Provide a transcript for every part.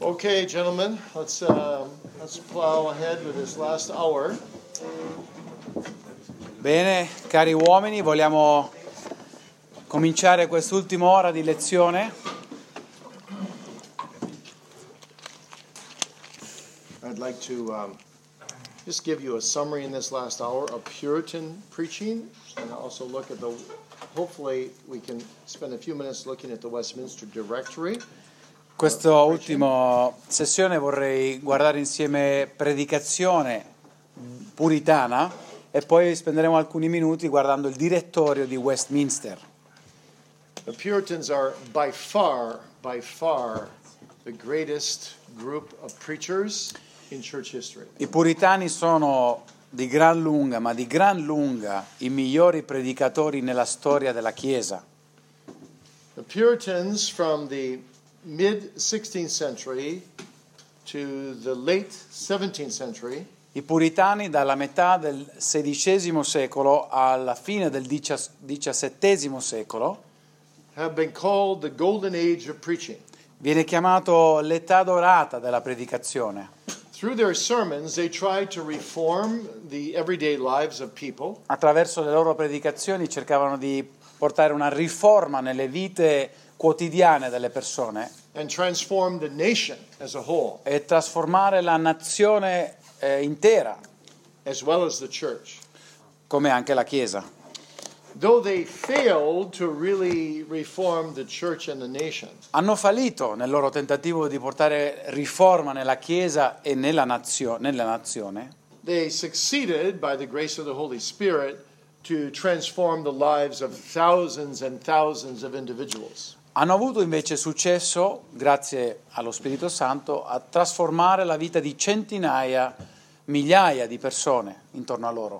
Okay, gentlemen, let's plow ahead with this last hour. Bene, cari uomini, vogliamo cominciare quest'ultima ora di lezione. I'd like to just give you a summary in this last hour of Puritan preaching, and also look at hopefully we can spend a few minutes looking at the Westminster Directory. Questa ultima sessione vorrei guardare insieme predicazione puritana e poi spenderemo alcuni minuti guardando il direttorio di Westminster. The Puritans are by far the greatest group of preachers in church history. I puritani sono di gran lunga i migliori predicatori nella storia della Chiesa. The Puritans from the mid-16th century to the late 17th century I puritani dalla metà del XVI secolo alla fine del XVII secolo have been called the golden age of preaching. viene chiamato l'età dorata della predicazione. Through their sermons, they tried to reform the everyday lives of people. Attraverso le loro predicazioni cercavano di portare una riforma nelle vite quotidiane delle persone And transform the nation as a whole, e trasformare la nazione intera, as well as the church. come anche la Chiesa. Though they failed to really reform the church and the nation, Hanno fallito nel loro tentativo di portare riforma nella Chiesa e nella nazione, they succeeded, by the grace of the Holy Spirit, to transform the lives of thousands and thousands of individuals. hanno avuto invece successo, grazie allo Spirito Santo, a trasformare la vita di centinaia, migliaia di persone intorno a loro.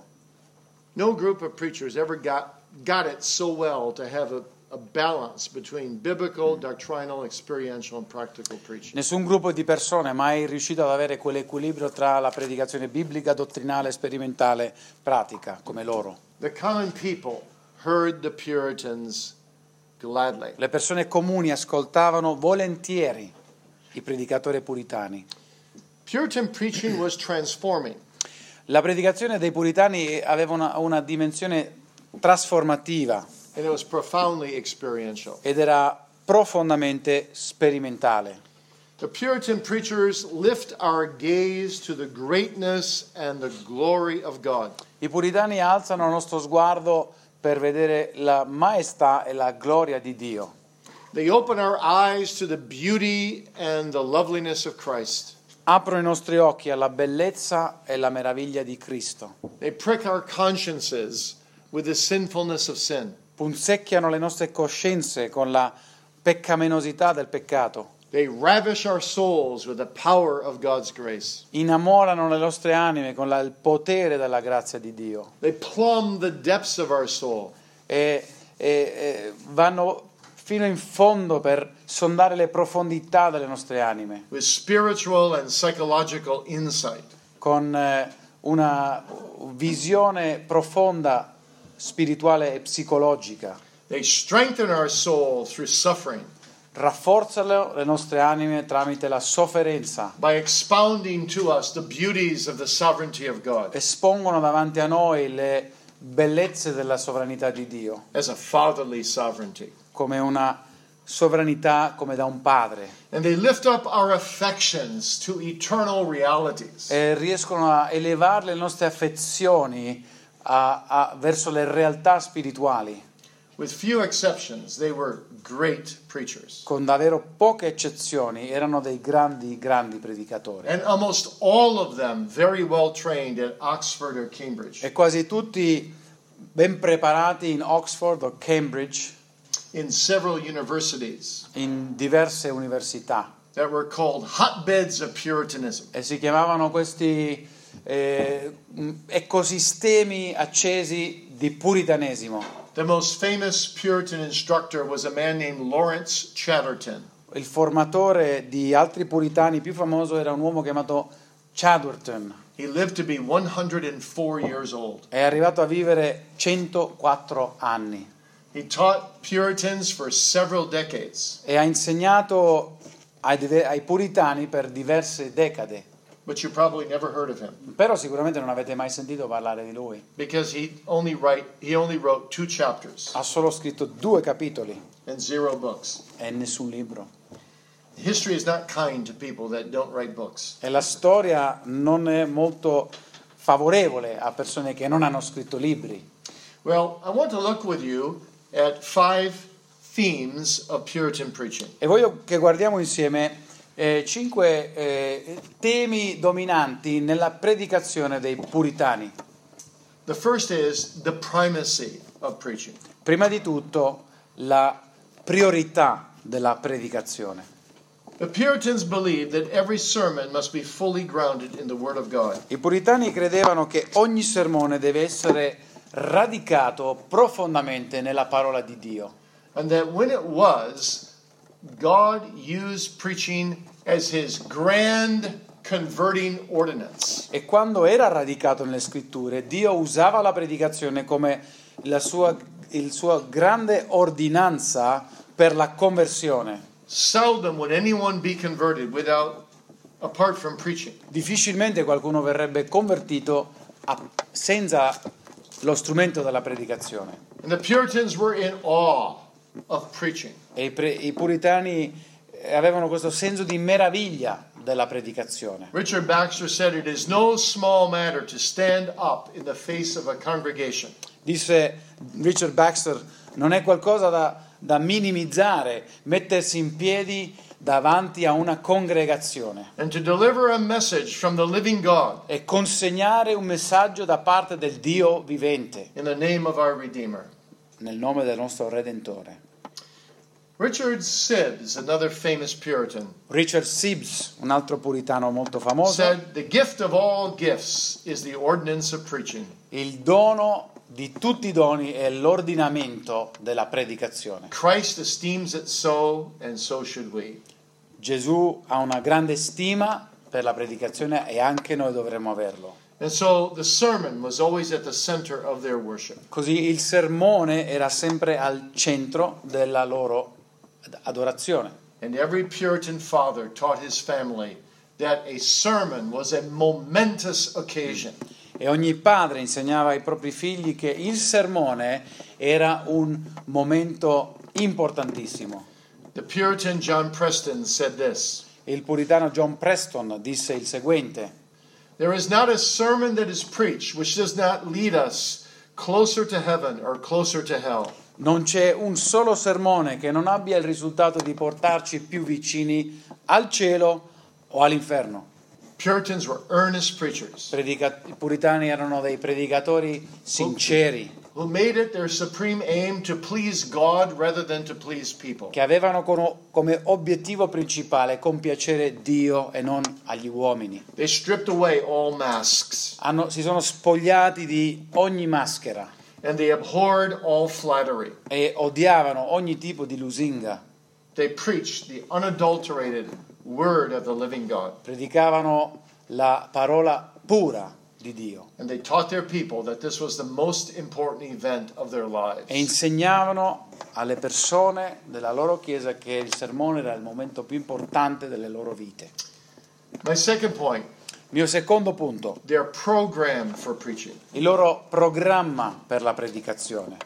No group of preachers ever got it so well to have a balance between biblical, doctrinal, experiential, and practical preaching. Nessun gruppo di persone è mai riuscito ad avere quell'equilibrio tra la predicazione biblica, dottrinale, sperimentale, pratica, come loro. The common people heard the Puritans gladly. Le persone comuni ascoltavano volentieri i predicatori puritani. Puritan preaching was transforming. La predicazione dei puritani aveva una dimensione trasformativa And it was profoundly experiential. ed era profondamente sperimentale. The Puritan preachers lift our gaze to the greatness and the glory of God. I puritani alzano il nostro sguardo per vedere la maestà e la gloria di Dio. They open our eyes to the beauty and the loveliness of Christ. Aprono i nostri occhi alla bellezza e alla meraviglia di Cristo. They prick our consciences with the sinfulness of sin. Punzecchiano le nostre coscienze con la peccaminosità del peccato. They ravish our souls with the power of God's grace. Innamorano le nostre anime con il potere della grazia di Dio. They plumb the depths of our soul. E vanno fino in fondo per sondare le profondità delle nostre anime, With spiritual and psychological insight. con una visione profonda, spirituale e psicologica. They strengthen our soul through suffering Rafforzano le nostre anime tramite la sofferenza. by expounding to us the beauties of the sovereignty of God Espongono davanti a noi le bellezze della sovranità di Dio, as a fatherly sovereignty. come una sovranità come da un padre. And they lift up our affections to eternal realities. E riescono a elevare le nostre affezioni verso le realtà spirituali. With few exceptions, they were great preachers. Con davvero poche eccezioni erano dei grandi predicatori. And almost all of them very well trained at Oxford or Cambridge. E quasi tutti ben preparati in Oxford o Cambridge, In several universities in diverse università. that were called hotbeds of Puritanism. E si chiamavano questi ecosistemi accesi di puritanesimo. The most famous Puritan instructor was a man named Lawrence Chatterton. Il formatore di altri puritani più famoso era un uomo chiamato Chatterton. He lived to be 104 years old. È arrivato a vivere 104 anni He taught Puritans for several decades. e ha insegnato ai puritani per diverse decadi, but you probably never heard of him però sicuramente non avete mai sentito parlare di lui. because he only wrote 2 chapters Ha solo scritto 2 capitoli and 0 books. e nessun libro. History is not kind to people that don't write books. E la storia non è molto favorevole a persone che non hanno scritto libri. Well, I want to look with you at 5 themes of Puritan preaching. E voglio che guardiamo insieme 5 temi dominanti nella predicazione dei puritani. The first is the primacy of preaching. Prima di tutto, la priorità della predicazione. The Puritans believed that every sermon must be fully grounded in the Word of God. I puritani credevano che ogni sermone deve essere radicato profondamente nella parola di Dio. And that when it was, God used preaching as his grand converting ordinance. E quando era radicato nelle scritture, Dio usava la predicazione come il sua grande ordinanza per la conversione. Seldom would anyone be converted apart from preaching. Difficilmente qualcuno verrebbe convertito senza lo strumento della predicazione. And the Puritans were in awe of preaching. E i puritani avevano questo senso di meraviglia della predicazione. Richard Baxter said, "It is no small matter to stand up in the face of a congregation Disse Richard Baxter, non è qualcosa da minimizzare, mettersi in piedi davanti a una congregazione and to deliver a message from the living God e consegnare un messaggio da parte del Dio vivente in the name of our Redeemer." nel nome del nostro Redentore. Richard Sibbes, another famous Puritan, Richard Sibbes, un altro puritano molto famoso, said, "The gift of all gifts is the ordinance of preaching." il dono di tutti i doni è l'ordinamento della predicazione. Christ esteems it so, and so should we. Gesù ha una grande stima per la predicazione e anche noi dovremmo averlo. And so the sermon was always at the center of their worship. Così il sermone era sempre al centro della loro adorazione. And every Puritan father taught his family that a sermon was a momentous occasion. E ogni padre insegnava ai propri figli che il sermone era un momento importantissimo. The Puritan John Preston said this: Il puritano John Preston disse il seguente: "There is not a sermon that is preached which does not lead us closer to heaven or closer to hell." non c'è un solo sermone che non abbia il risultato di portarci più vicini al cielo o all'inferno. Puritans were earnest preachers I puritani erano dei predicatori sinceri, who made it their supreme aim to please God rather than to please people. che avevano come obiettivo principale compiacere Dio e non agli uomini. They stripped away all masks Si sono spogliati di ogni maschera and they abhorred all flattery. e odiavano ogni tipo di lusinga. They preached the unadulterated word of the living God. Predicavano la parola pura di Dio And they taught their people that this was the most important event of their lives. e insegnavano alle persone della loro chiesa che il sermone era il momento più importante delle loro vite. My second point, Mio secondo punto, their program for preaching. il loro programma per la predicazione.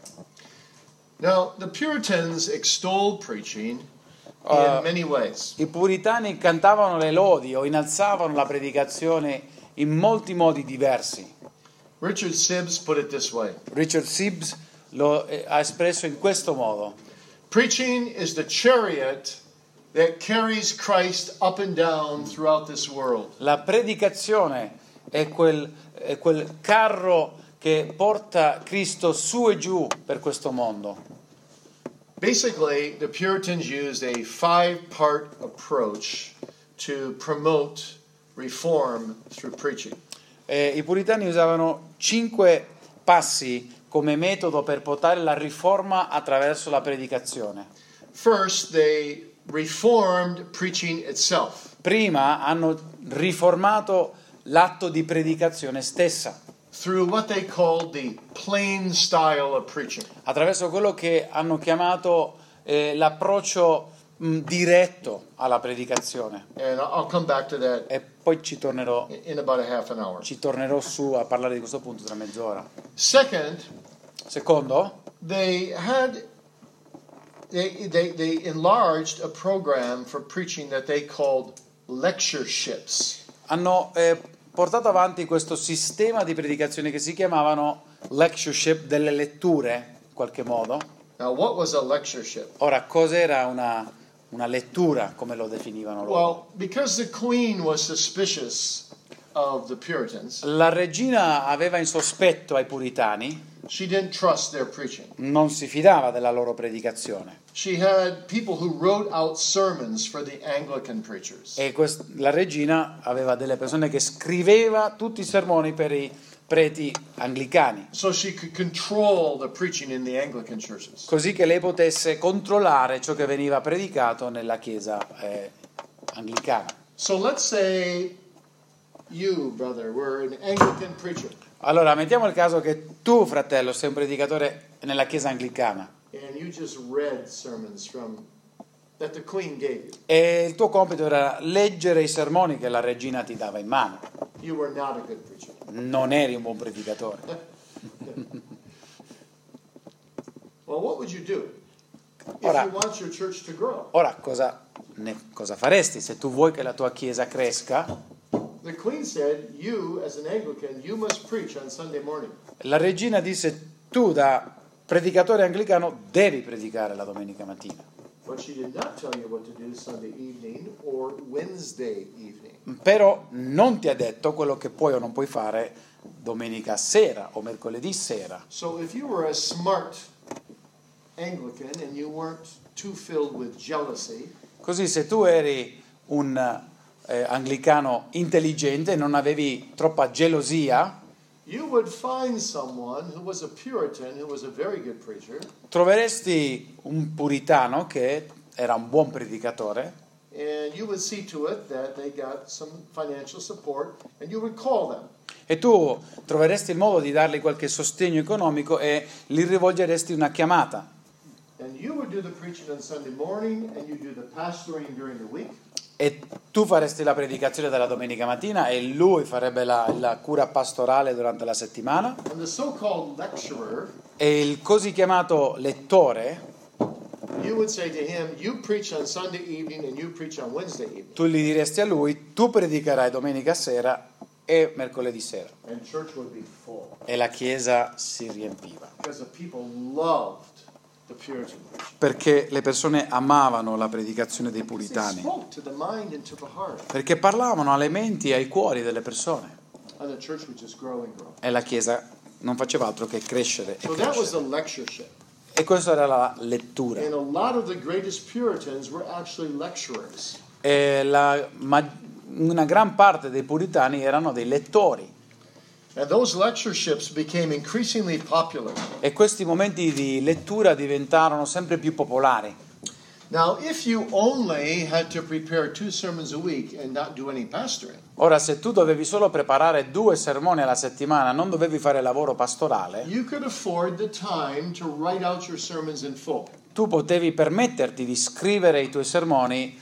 Now, the Puritans extolled preaching in many ways. I puritani cantavano le lodi o innalzavano la predicazione in molti modi diversi. Richard Sibbes put it this way: Richard Sibbes lo ha espresso in questo modo: preaching is the chariot that carries Christ up and down throughout this world. la predicazione è quel carro che porta Cristo su e giù per questo mondo. Basically, the Puritans used a 5-part approach to promote reform through preaching. I puritani usavano 5 passi come metodo per portare la riforma attraverso la predicazione. First, they reformed preaching itself. Prima hanno riformato l'atto di predicazione stessa, Through what they called the plain style of preaching. attraverso quello che hanno chiamato l'approccio diretto alla predicazione. And I'll come back to that E poi ci tornerò in about a half an hour. su a parlare di questo punto tra mezz'ora. Second, Secondo, they enlarged a program for preaching that they called lectureships. hanno portato avanti questo sistema di predicazione che si chiamavano lectureship, delle letture, in qualche modo. Now, what was a lectureship? Ora, cos'era una lettura, come lo definivano loro? Well, because the queen was suspicious of the Puritans, La regina aveva in sospetto ai puritani, she didn't trust their preaching. non si fidava della loro predicazione. She had people who wrote out sermons for the Anglican preachers. E la regina aveva delle persone che scriveva tutti i sermoni per i preti anglicani, So she could control the preaching in the Anglican churches. così che lei potesse controllare ciò che veniva predicato nella chiesa anglicana. So let's say you, brother, were an Anglican preacher, Allora, mettiamo il caso che tu, fratello, sei un predicatore nella chiesa anglicana and you just read sermons that the queen gave you. e il tuo compito era leggere i sermoni che la regina ti dava in mano. You were not a good preacher. Non eri un buon predicatore. Well, what would you do if Ora- you want your church to grow? Ora, cosa faresti se tu vuoi che la tua chiesa cresca? The queen said, you, as an Anglican, you must preach on Sunday morning. La regina disse, tu da predicatore anglicano devi predicare la domenica mattina. But she did not tell you what to do Sunday evening or Wednesday evening. Però non ti ha detto quello che puoi o non puoi fare domenica sera o mercoledì sera. So if you were a smart Anglican and you weren't too filled with jealousy, Così se tu eri un anglicano intelligente e non avevi troppa gelosia, you would find someone who was a Puritan, who was a very good preacher, troveresti un puritano che era un buon predicatore and you would see to it that they got some financial support, and you would call them. e tu troveresti il modo di dargli qualche sostegno economico e gli rivolgeresti una chiamata. And you would do the preaching on Sunday morning, and you do the pastoring during the week. E tu faresti la predicazione della domenica mattina e lui farebbe la cura pastorale durante la settimana. And the so-called lecturer, E il così chiamato lettore, you would say to him, you preach on Sunday evening and you preach on Wednesday evening. tu gli diresti a lui, tu predicherai domenica sera e mercoledì sera. And church would be full. E la chiesa si riempiva. Because the people loved the Puritan preaching. Perché le persone amavano la predicazione dei They puritani. spoke to the mind and to the heart. Perché parlavano alle menti e ai cuori delle persone. And the church would just grow and grow. E la chiesa non faceva altro che crescere e So that was the crescere. lectureship. E questa era la lettura. And a lot of the greatest Puritans were actually lecturers. E una gran parte dei puritani erano dei lettori. And those lectureships became increasingly popular. E questi momenti di lettura diventarono sempre più popolari. Now, if you only had to prepare 2 sermons a week and not do any pastoring, Ora, se tu dovevi solo preparare 2 sermoni alla settimana, non dovevi fare lavoro pastorale, you could afford the time to write out your sermons in full. tu potevi permetterti di scrivere i tuoi sermoni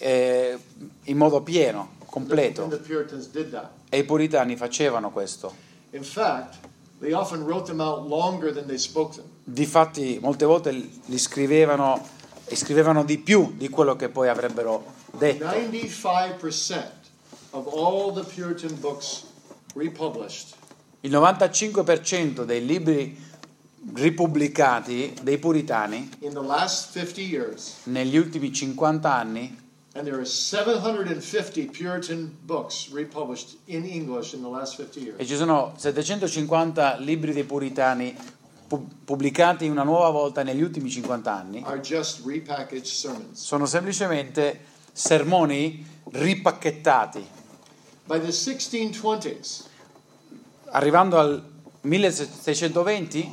in modo pieno, And completo. the Puritans did that. E i puritani facevano questo. In fact, they often wrote them out longer than they spoke them. Difatti, molte volte li scrivevano e scrivevano di più di quello che poi avrebbero detto. 95% of all the Puritan books republished Il 95% dei libri ripubblicati dei puritani in the last 50 years, negli ultimi 50 anni, and there are 750 Puritan books republished in English in the last 50 e years, ci sono 750 libri dei puritani pubblicati una nuova volta negli ultimi 50 anni, are just repackaged sermons. sono semplicemente sermoni ripacchettati. By the 1620s, Arrivando al 1620,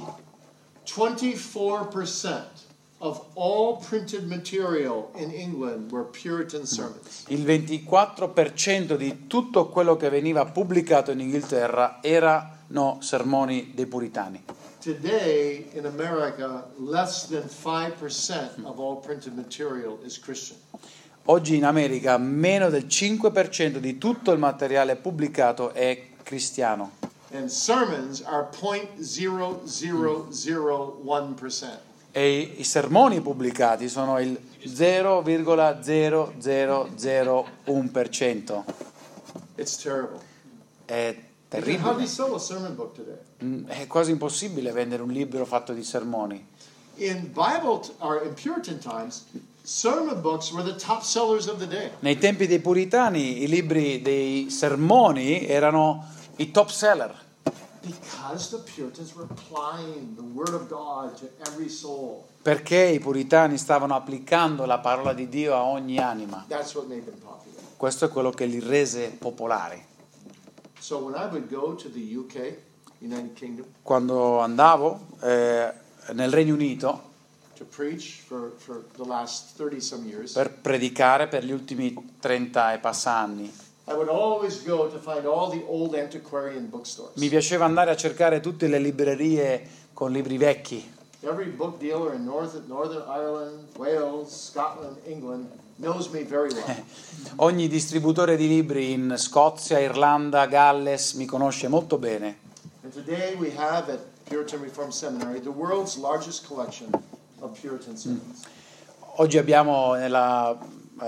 24% of all printed material in England were Puritan sermons. il 24% di tutto quello che veniva pubblicato in Inghilterra erano sermoni dei puritani. Today in America, less than 5% of all printed material is Christian. Oggi in America meno del 5% di tutto il materiale pubblicato è cristiano. And sermons are 0.0001%. E i sermoni pubblicati sono il 0,0001%. It's terrible. È You can terribile. hardly sell a sermon book today. È quasi impossibile vendere un libro fatto di sermoni. In Puritan times, sermon books were the top sellers of the day. Nei tempi dei puritani i libri dei sermoni erano i top seller. Because the Puritans were applying the Word of God to every soul. Perché i puritani stavano applicando la parola di Dio a ogni anima. That's what made them popular. Questo è quello che li rese popolari. So when I would go to the UK, United Kingdom, Quando andavo nel Regno Unito to preach for the last 30 some years, per predicare per gli ultimi 30 e passa anni, I would always go to find all the old antiquarian bookstores. mi piaceva andare a cercare tutte le librerie con libri vecchi. Every book dealer in Northern Ireland, Wales, Scotland, England knows me very well. Ogni distributore di libri in Scozia, Irlanda, Galles mi conosce molto bene. And today we have at Puritan Reformed Seminary the world's largest collection of Puritan sermons. Oggi abbiamo nel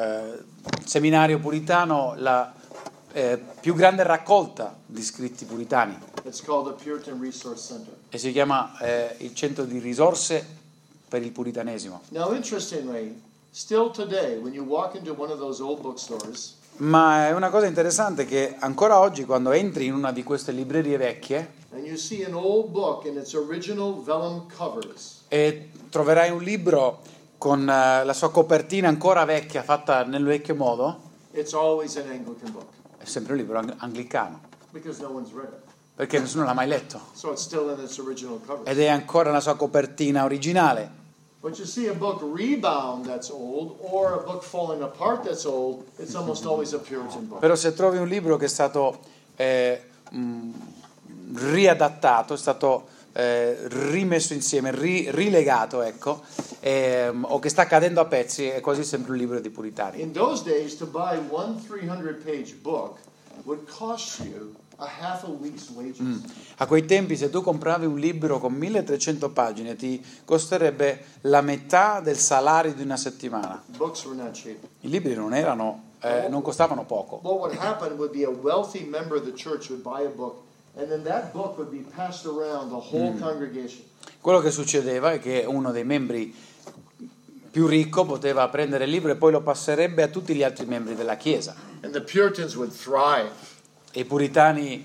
seminario puritano la più grande raccolta di scritti puritani It's called the Puritan Resource Center. e si chiama il centro di risorse per il puritanesimo. Now, interestingly, still today, when you walk into one of those old bookstores, Ma è una cosa interessante che ancora oggi quando entri in una di queste librerie vecchie and you see an old book in its original vellum covers, e troverai un libro con la sua copertina ancora vecchia fatta nel vecchio modo, it's always an Anglican book è sempre un libro anglicano, because no one's read it. perché nessuno l'ha mai letto So it's still in its original covers. ed è ancora la sua copertina originale. But you see a book rebound that's old or a book falling apart that's old, it's almost always a Puritan book. Però se trovi un libro che è stato riadattato, è stato rimesso insieme, rilegato, ecco, o che sta cadendo a pezzi, è quasi sempre un libro di puritani. In those days, to buy one 300-page book would cost you a half a week's wages. A quei tempi se tu compravi un libro con 1300 pagine ti costerebbe la metà del salario di una settimana. Books were not cheap. I libri non costavano poco. What would happen would be a wealthy member of the church would buy a book, and then that book would be passed around the whole congregation. Quello che succedeva è che uno dei membri più ricco poteva prendere il libro e poi lo passerebbe a tutti gli altri membri della Chiesa. And the Puritans would thrive. E i puritani,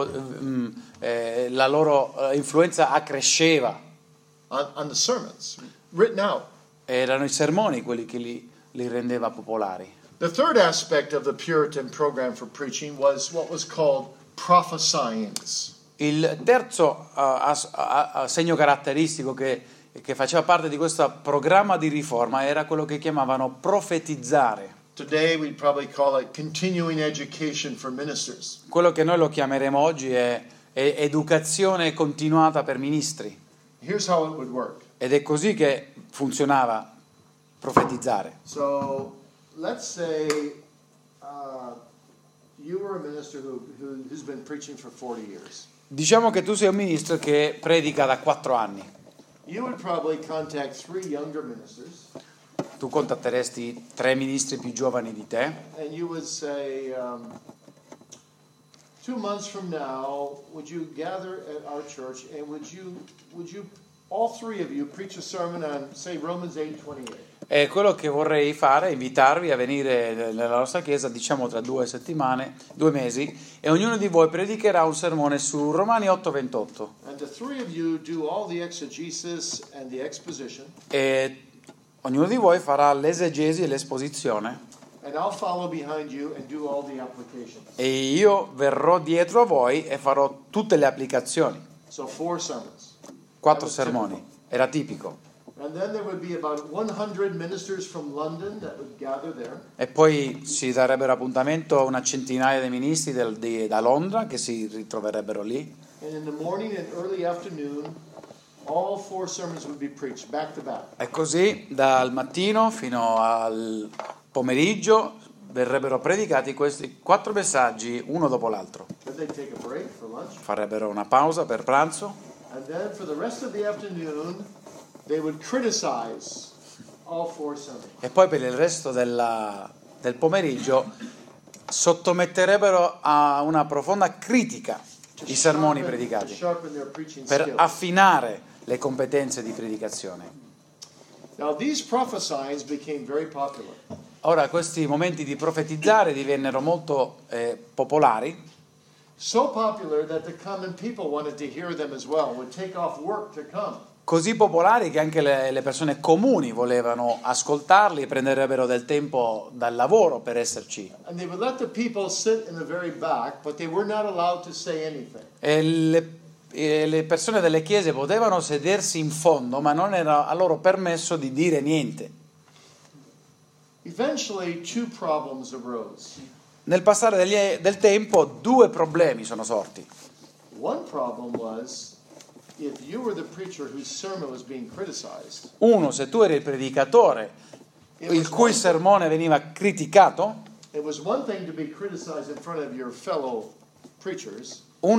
la loro influenza accresceva. On the sermons written out. Erano i sermoni quelli che li rendeva popolari. The third aspect of the Puritan program for preaching was what was called prophesyings. Il terzo segno caratteristico che faceva parte di questo programma di riforma era quello che chiamavano profetizzare. Today we'd probably call it continuing education for ministers. Quello che noi lo chiameremo oggi è educazione continuata per ministri. Here's how it would work. Ed è così che funzionava profetizzare. So let's say you were a minister who's been preaching for 40 years. Diciamo che tu sei un ministro che predica da 4 anni. You would probably contact 3 younger ministers. Tu contatteresti 3 ministri più giovani di te And you would say, 2 months from now, would you gather at our church and would you all 3 of you preach a sermon on, say, Romans 8:28? e quello che vorrei fare è invitarvi a venire nella nostra chiesa, diciamo tra 2 mesi, e ognuno di voi predicherà un sermone su Romani 8:28. And the 3 of you do all the exegesis and the exposition. E ognuno di voi farà l'esegesi e l'esposizione And I'll follow behind you and do all the applications. e io verrò dietro a voi e farò tutte le applicazioni. So 4 sermons. 4 sermoni, era tipico. And then there would be about 100 ministers from London that would gather there. E poi si darebbero appuntamento a una centinaia di ministri da Londra che si ritroverebbero lì. And in the morning and early afternoon, all 4 sermons would be preached back to back. E così dal mattino fino al pomeriggio verrebbero predicati questi 4 messaggi uno dopo l'altro. Then they'd take a break for lunch. Farebbero una pausa per pranzo And then for the rest of the afternoon, they would criticize all 4 sermons. e poi per il resto del pomeriggio sottometterebbero a una profonda critica i sermoni To predicati sharpen their preaching per skills. affinare le competenze di predicazione. Now these prophesyings became very popular. Ora questi momenti di profetizzare divennero molto popolari, So popular that the common people wanted to hear them as well, would take off work to come. così popolari che anche le persone comuni volevano ascoltarli e prenderebbero del tempo dal lavoro per esserci. And they would let the people sit in the very back, but they were not allowed to say anything. E le persone delle chiese potevano sedersi in fondo, ma non era a loro permesso di dire niente. Eventually, 2 problems arose. Nel passare del tempo 2 problemi sono sorti. One problem was, if you were the preacher whose sermon was being criticized, Uno, se tu eri il predicatore il cui sermone veniva criticato, it was one thing to be criticized in front of your fellow preachers,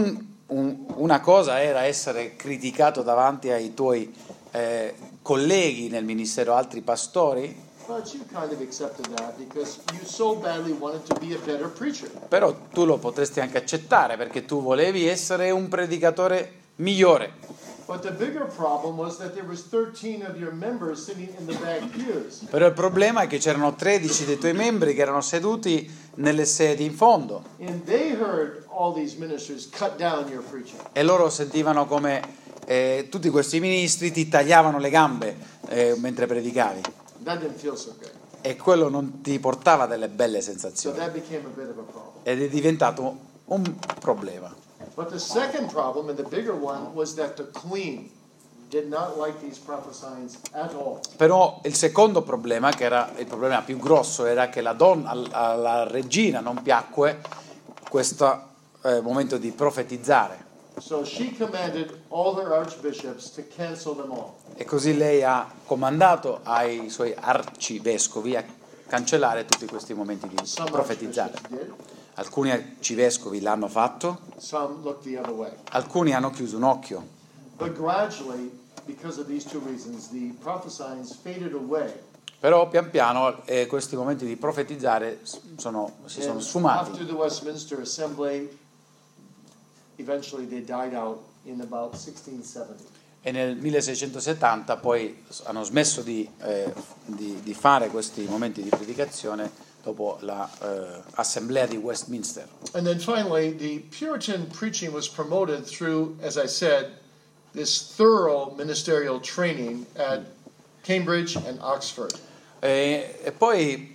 una cosa era essere criticato davanti ai tuoi colleghi nel ministero, altri pastori, but you kind of accepted that because you so badly wanted to be a better preacher. però tu lo potresti anche accettare perché tu volevi essere un predicatore migliore. But the bigger problem was that there was 13 of your members sitting in the back pews. Però il problema è che c'erano 13 dei tuoi membri che erano seduti nelle sedi in fondo And they heard all these ministers cut down your preaching. e loro sentivano come tutti questi ministri ti tagliavano le gambe mentre predicavi That didn't feel so good. e quello non ti portava delle belle So sensazioni that became a bit of a problem. ed è diventato un problema. But the second problem, and the bigger one, was that the queen did not like these prophesyings at all. Però il secondo problema, che era il problema più grosso, era che la donna, alla regina non piacque questo momento di profetizzare. So she commanded all her archbishops to cancel them all. E così lei ha comandato ai suoi arcivescovi a cancellare tutti questi momenti di Some profetizzare. archbishops did, Alcuni arcivescovi l'hanno fatto, some looked the other way. alcuni hanno chiuso un occhio. But gradually, because of these 2 reasons, the prophesyings faded away. Però pian piano questi momenti di profetizzare si sono And sfumati. after the Westminster Assembly, eventually they died out in about 1670. E nel 1670 poi hanno smesso di fare questi momenti di predicazione dopo l'assemblea di Westminster. And then finally, the Puritan preaching was promoted through, as I said, this thorough ministerial training at Cambridge and Oxford. E poi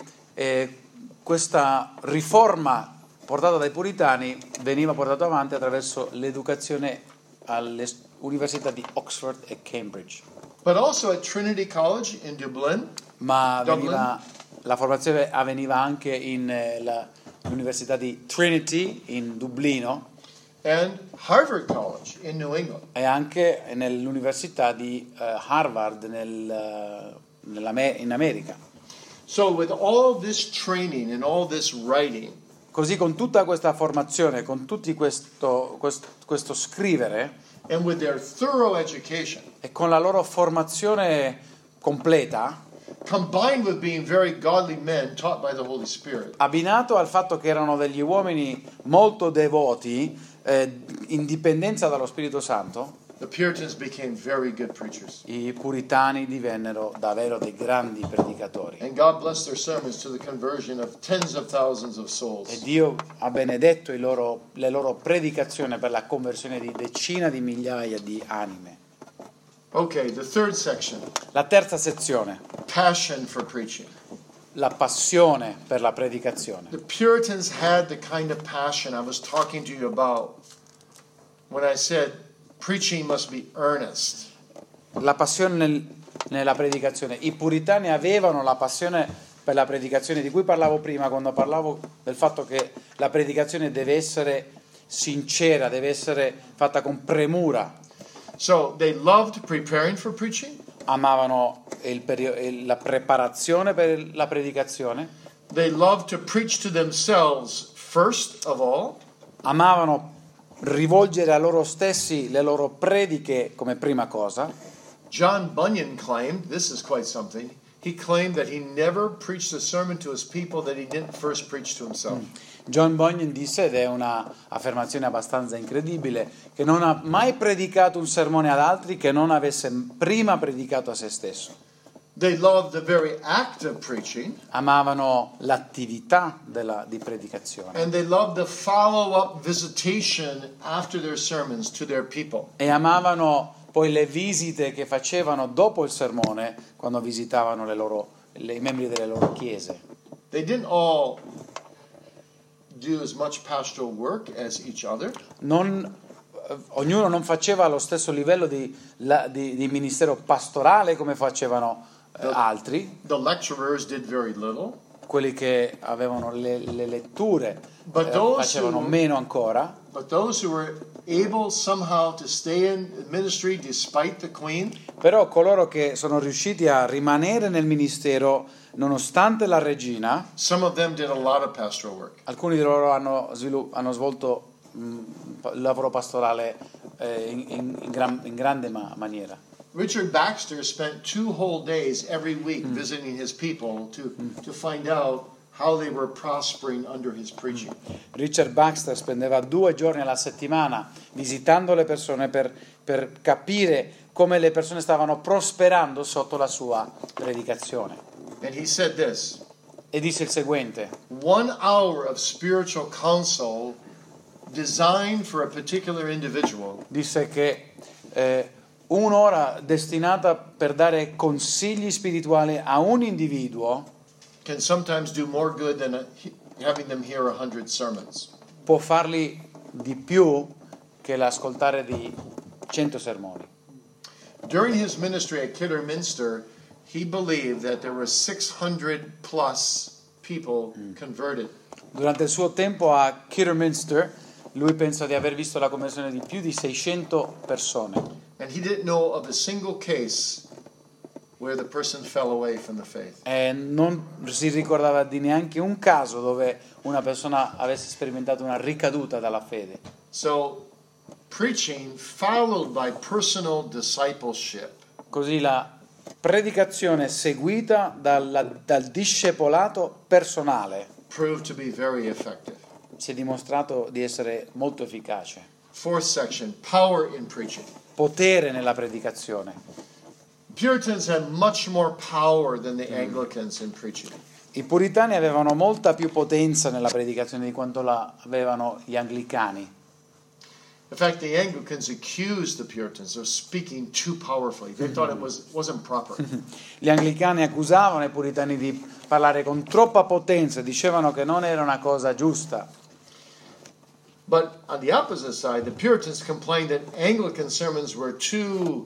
questa riforma portata dai puritani veniva portata avanti attraverso l'educazione alle università di Oxford e Cambridge. But also at Trinity College in Dublin, Ma Dublin. la formazione avveniva anche all'università di Trinity in Dublino and Harvard College in New England. e anche nell'università di Harvard in America. So with all this training and all this writing, Così con tutta questa formazione, con tutti questo scrivere and with their thorough education, e con la loro formazione completa, combined with being very godly men taught by the Holy Spirit, abbinato al fatto che erano degli uomini molto devoti, in dipendenza dallo Spirito Santo, the Puritans became very good preachers. i puritani divennero davvero dei grandi predicatori. And God blessed their sermons to the conversion of tens of thousands of E souls. Dio ha benedetto le loro predicazioni per la conversione di decine di migliaia di anime. Okay, the third section, La terza sezione, passion for preaching. la passione per la predicazione. The Puritans had the kind of passion I was talking to you about when I said preaching must be earnest. La passione nella predicazione. I puritani avevano la passione per la predicazione di cui parlavo prima, quando parlavo del fatto che la predicazione deve essere sincera, deve essere fatta con premura. So they loved preparing for preaching. Amavano la preparazione per la predicazione, They loved to preach to themselves first of all. amavano rivolgere a loro stessi le loro prediche come prima cosa. John Bunyan claimed, this is quite something, he claimed that he never preached a sermon to his people that he didn't first preach to himself. John Bunyan disse, ed è una affermazione abbastanza incredibile, che non ha mai predicato un sermone ad altri che non avesse prima predicato a se stesso. They loved the very act of preaching, Amavano l'attività di predicazione and they loved the follow-up visitation after their sermons to their people. e amavano poi le visite che facevano dopo il sermone, quando visitavano i membri delle loro chiese. They didn't all do as much pastoral work as each other. Ognuno non faceva lo stesso livello di ministero pastorale come facevano altri, The lecturers did very little. quelli che avevano le letture But those facevano who- meno ancora, But those who were able somehow to stay in ministry despite the queen, però coloro che sono riusciti a rimanere nel ministero nonostante la regina, some of them did a lot of pastoral work. alcuni di loro hanno svolto il lavoro pastorale in grande maniera. Richard Baxter spent 2 whole days every week visiting his people to find out how they were prospering under his preaching. Richard Baxter spendeva 2 giorni alla settimana visitando le persone per capire come le persone stavano prosperando sotto la sua predicazione. And he said this, E disse il seguente: 1 hour of spiritual counsel designed for a particular individual disse che un'ora destinata per dare consigli spirituali a un individuo can sometimes do more good than having them hear 100 sermons. può farli di più che l'ascoltare di 100 sermoni. During his ministry at Kidderminster, he believed that there were 600 plus people converted. Durante il suo tempo a Kidderminster, lui pensa di aver visto la conversione di più di 600 persone. And he didn't know of a single case where the person fell away from the faith. E non si ricordava di neanche un caso dove una persona avesse sperimentato una ricaduta dalla fede. So, preaching followed by personal discipleship Così la predicazione seguita dal discepolato personale proved to be very effective. si è dimostrato di essere molto efficace. 4th section, power in preaching. Potere nella predicazione. Puritans had much more power than the Anglicans in preaching. I puritani avevano molta più potenza nella predicazione di quanto la avevano gli anglicani. In fact, the Anglicans accused the Puritans of speaking too powerfully. They thought it wasn't proper. Gli anglicani accusavano i puritani di parlare con troppa potenza, dicevano che non era una cosa giusta. But on the opposite side, the Puritans complained that Anglican sermons were too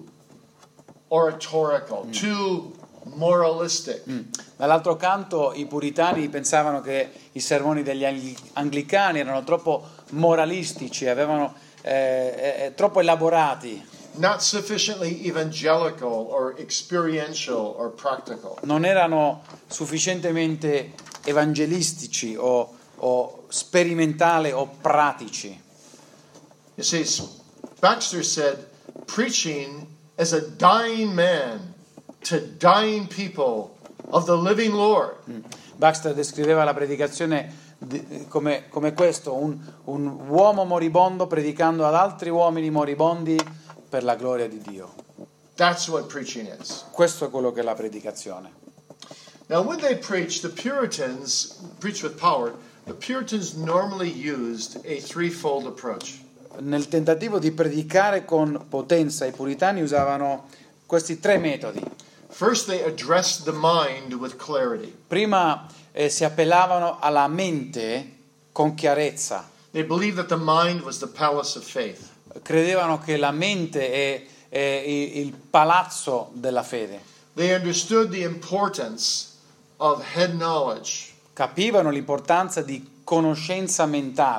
oratorical, too moralistic. Dall'altro canto i puritani pensavano che i sermoni degli anglicani erano troppo moralistici, avevano troppo elaborati, Not sufficiently evangelical or experiential or practical. non erano sufficientemente evangelistici o sperimentali o pratici. You see, Baxter said, preaching as a dying man to dying people of the living Lord. Baxter descriveva la predicazione come questo, un uomo moribondo predicando ad altri uomini moribondi per la gloria di Dio. That's what preaching is. Questo è quello che è la predicazione. Now, when they preached, the Puritans preached with power. The Puritans normally used a threefold approach. Nel tentativo di predicare con potenza, i puritani usavano questi 3 metodi. First, they addressed the mind with clarity. Prima si appellavano alla mente con chiarezza. They believed that the mind was the palace of faith. Credevano che la mente è il palazzo della fede. They understood the importance of head knowledge. Capivano l'importanza di conoscenza mentale.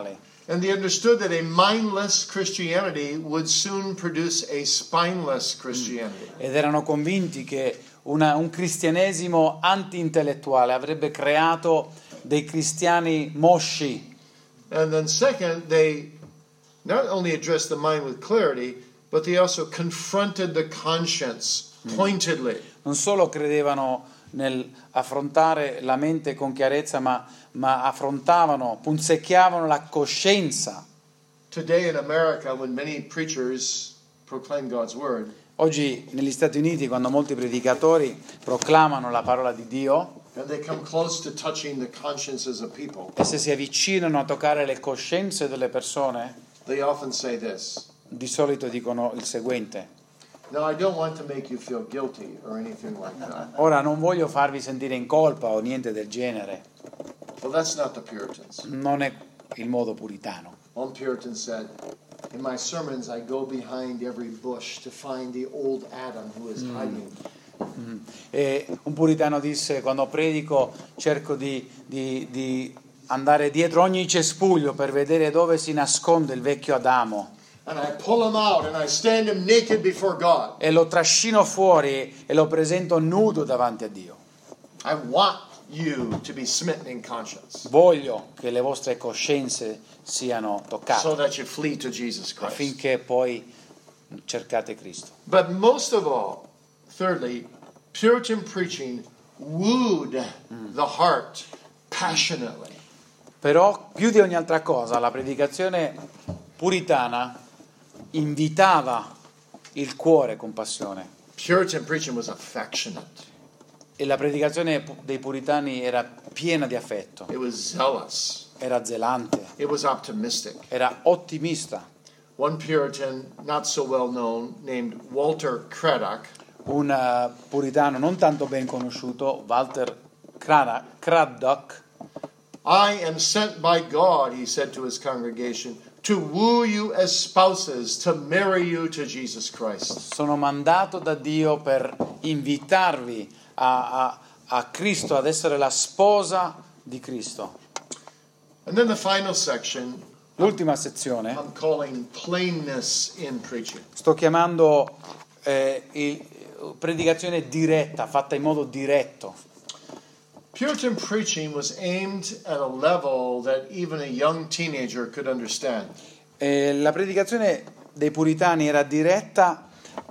And they understood that a mindless Christianity would soon produce a spineless Christianity. Ed erano convinti che un cristianesimo anti-intellettuale avrebbe creato dei cristiani mosci. And then second, they not only addressed the mind with clarity, but they also confronted the conscience pointedly. Non solo credevano nel affrontare la mente con chiarezza, ma affrontavano, punzecchiavano la coscienza. Today in America, when many preachers proclaim God's word, Oggi negli Stati Uniti, quando molti predicatori proclamano la parola di Dio and they come close to touching the consciences of people, e se si avvicinano a toccare le coscienze delle persone, they often say this. di solito dicono il seguente: Now, I don't want to make you feel guilty or anything like that. ora non voglio farvi sentire in colpa o niente del genere, Well, that's not the Puritans. non è il modo puritano. One Puritan said, in my sermons, I go behind every bush to find the old Adam who is hiding. E un puritano disse: quando predico cerco di andare dietro ogni cespuglio per vedere dove si nasconde il vecchio Adamo, And I pull him out and I stand him naked before God. e lo trascino fuori e lo presento nudo davanti a Dio. I want you to be smitten in conscience Voglio che le vostre coscienze siano so toccate that you flee to Jesus Christ. affinché poi cercate Cristo. But most of all, thirdly, Puritan preaching wooed the heart passionately. Però più di ogni altra cosa la predicazione puritana invitava il cuore con passione, Puritan preaching was affectionate. e la predicazione dei puritani era piena di affetto, It was zealous. era zelante, It was optimistic. era ottimista. One Puritan, not so well known, named Walter Craddock, Un puritano non tanto ben conosciuto, Walter Craddock, I am sent by God, he said to his congregation, to woo you as spouses, to marry you to Jesus Christ. sono mandato da Dio per invitarvi a Cristo, ad essere la sposa di Cristo. And then the final section, L'ultima sezione I'm calling plainness in preaching. sto chiamando predicazione diretta, fatta in modo diretto. Puritan preaching was aimed at a level that even a young teenager could understand. La predicazione dei puritani era diretta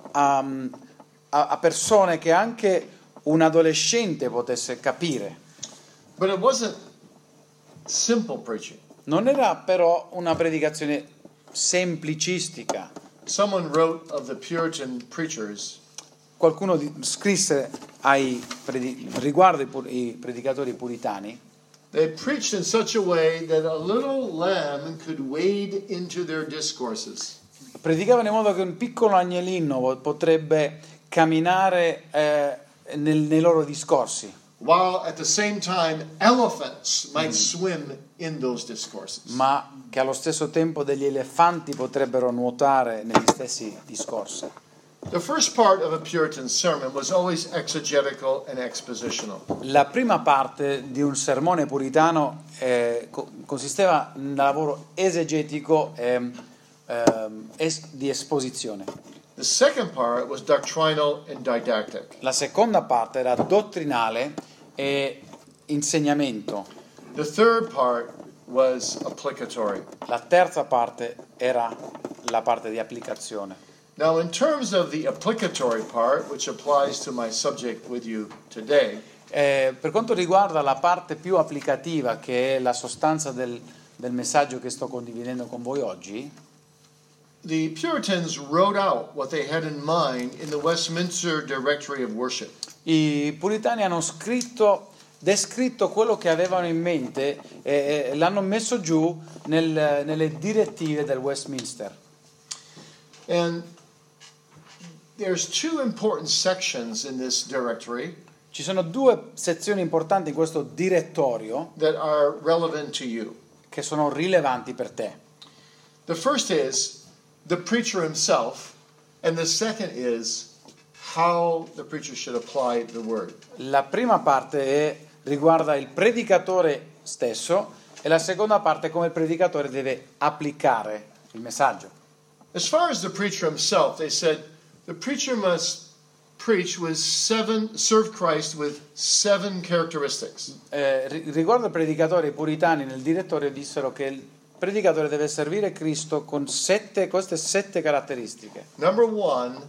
a persone che anche un adolescente potesse capire. But it wasn't simple preaching. Non era però una predicazione semplicistica. Someone wrote of the Puritan preachers, Qualcuno scrisse riguardo i predicatori puritani: they preached in such a way that a little lamb could wade into their discourses. predicavano in modo che un piccolo agnellino potrebbe camminare nei loro discorsi, While at the same time elephants might swim in those discourses. ma che allo stesso tempo degli elefanti potrebbero nuotare negli stessi discorsi. The first part of a Puritan sermon was always exegetical and expositional. La prima parte di un sermone puritano consisteva in un lavoro esegetico di esposizione. The second part was doctrinal and didactic. La seconda parte era dottrinale e insegnamento. The third part was applicatory. La terza parte era la parte di applicazione. Now, in terms of the applicatory part, which applies to my subject with you today, Per quanto riguarda la parte più applicativa, che è la sostanza del messaggio che sto condividendo con voi oggi, the Puritans wrote out what they had in mind in the Westminster Directory of Worship. i puritani hanno descritto quello che avevano in mente e l'hanno messo giù nelle direttive del Westminster. And there's two important sections in this directory Ci sono due sezioni importanti in questo direttorio that are relevant to you. che sono rilevanti per te. The first is the preacher himself, and the second is how the preacher should apply the word. La prima parte riguarda il predicatore stesso E la seconda parte è come il predicatore deve applicare il messaggio. As far as the preacher himself, they said the preacher must serve Christ with 7 characteristics. Riguardo ai predicatori puritani, nel direttorio dissero che il predicatore deve servire Cristo con queste 7 caratteristiche. Number 1,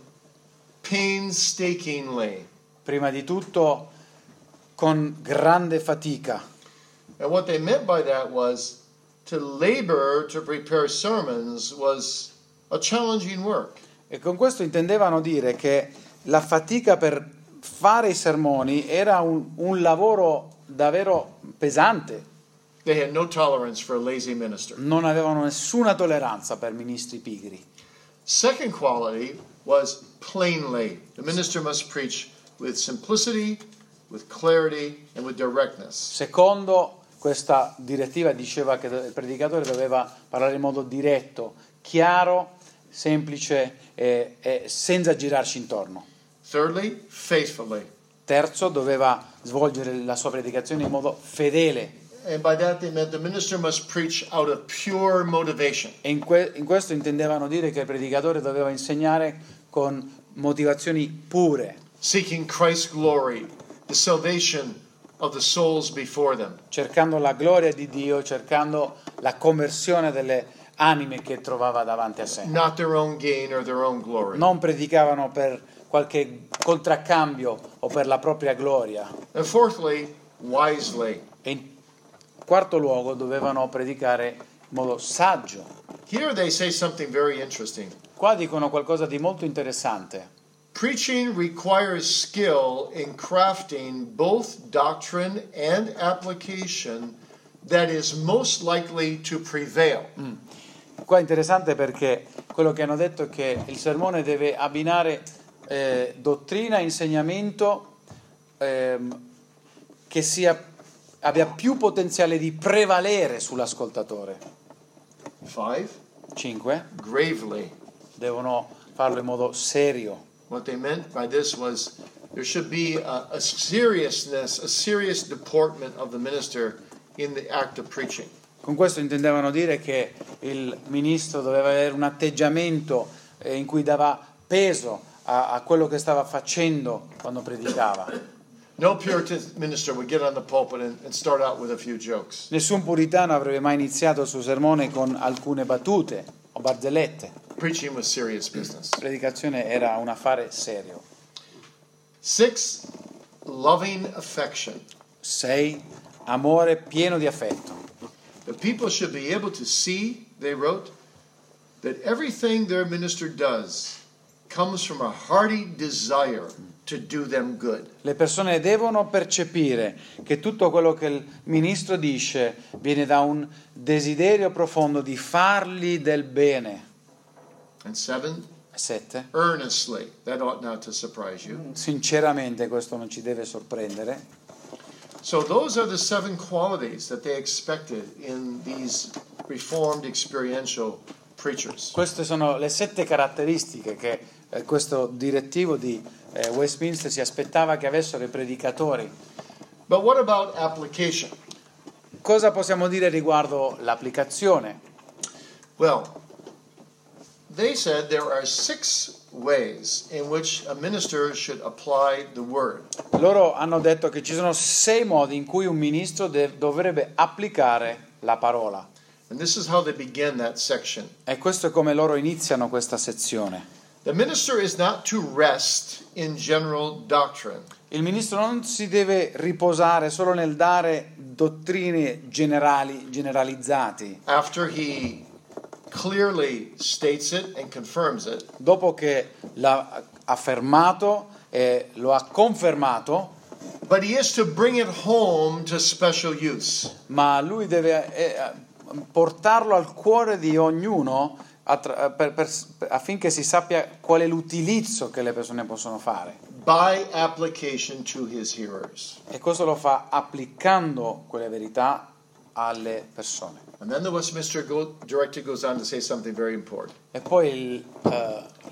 painstakingly. Prima di tutto, con grande fatica. And what they meant by that was to labor to prepare sermons was a challenging work. E con questo intendevano dire che la fatica per fare i sermoni era un lavoro davvero pesante. They had no tolerance for a lazy minister. Non avevano nessuna tolleranza per ministri pigri. Second quality was plainly. The minister must preach with simplicity, with clarity, and with directness. Secondo, questa direttiva diceva che il predicatore doveva parlare in modo diretto, chiaro, semplice e senza girarci intorno. Thirdly, faithfully. Terzo, doveva svolgere la sua predicazione in modo fedele. And by that they meant the minister must preach out of pure motivation. E in questo intendevano dire che il predicatore doveva insegnare con motivazioni pure, Seeking Christ's glory, the salvation of the souls before them. cercando la gloria di Dio, cercando la conversione delle anime che trovava davanti a sé. Not their own gain or their own glory. Non predicavano per qualche contraccambio o per la propria gloria. And fourthly, wisely. E in quarto luogo dovevano predicare in modo saggio. Here they say something very interesting. Qua dicono qualcosa di molto interessante. Preaching requires skill in crafting both doctrine and application that is most likely to prevail. Qua è interessante perché quello che hanno detto è che il sermone deve abbinare dottrina e insegnamento che abbia più potenziale di prevalere sull'ascoltatore. 5. Gravely. Devono farlo in modo serio. What they meant by this was there should be a seriousness, a serious deportment of the minister in the act of preaching. Con questo intendevano dire che il ministro doveva avere un atteggiamento in cui dava peso a quello che stava facendo quando predicava. No Puritan minister would get on the pulpit and start out with a few jokes. Nessun puritano avrebbe mai iniziato il suo sermone con alcune battute o barzellette. Preaching was serious business. La predicazione era un affare serio. 6, loving affection. 6. Amore pieno di affetto. The people should be able to see, they wrote, that everything their minister does comes from a hearty desire to do them good. Le persone devono percepire che tutto quello che il ministro dice viene da un desiderio profondo di fargli del bene. And 7, 7. earnestly. That ought not to surprise you. Sinceramente questo non ci deve sorprendere. So those are the 7 qualities that they expected in these reformed experiential preachers. Queste sono le 7 caratteristiche che questo direttivo di Westminster si aspettava che avessero i predicatori. But what about application? Cosa possiamo dire riguardo l'applicazione? Well, they said there are 6 ways in which a minister should apply the word. Loro hanno detto che ci sono 6 modi in cui un ministro dovrebbe applicare la parola. And this is how they begin that section. E questo è come loro iniziano questa sezione. The minister is not to rest in general doctrine. Il ministro non si deve riposare solo nel dare dottrine generalizzati. After he clearly states it and confirms it, Dopo che l'ha affermato e lo ha confermato, but he is to bring it home to special use. ma lui deve portarlo al cuore di ognuno affinché si sappia qual è l'utilizzo che le persone possono fare. By application to his hearers. E questo lo fa applicando quelle verità alle persone. And then the Westminster Directive goes on to say something very important. E poi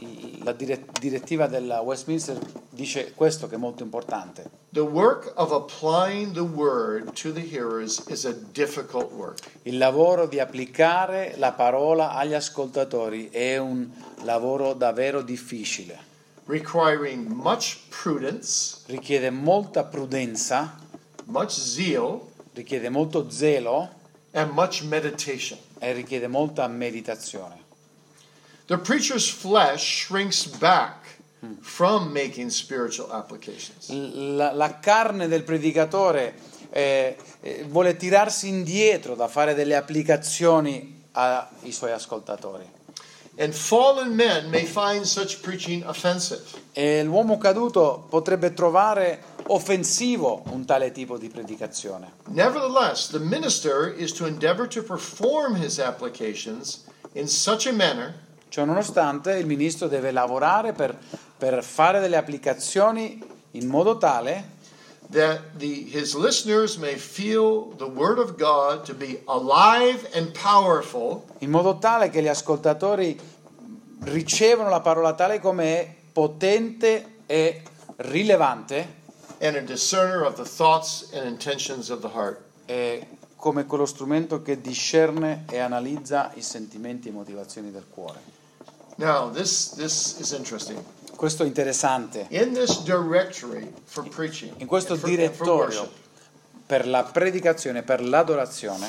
la direttiva della Westminster dice questo che è molto importante. The work of applying the word to the hearers is a difficult work. Il lavoro di applicare la parola agli ascoltatori è un lavoro davvero difficile. Requiring much prudence, Richiede molta prudenza, much zeal, richiede molto zelo and much meditation. e richiede molta meditazione. The preacher's flesh shrinks back from making spiritual applications. La carne del predicatore vuole tirarsi indietro da fare delle applicazioni ai suoi ascoltatori. And fallen men may find such preaching offensive. E l'uomo caduto potrebbe trovare offensivo un tale tipo di predicazione. Nevertheless, the minister is to endeavor to perform his applications in such a manner Ciò nonostante, il ministro deve lavorare per fare delle applicazioni in modo tale that his listeners may feel the word of God to be alive and powerful, che gli ascoltatori ricevono la parola tale come è, potente e rilevante, and a discerner of the thoughts and intentions of the heart. e come quello strumento che discerne e analizza i sentimenti e motivazioni del cuore. Now, this is interesting. Questo è interessante. In this directory for preaching, In questo and for direttorio worship, per la predicazione, per l'adorazione,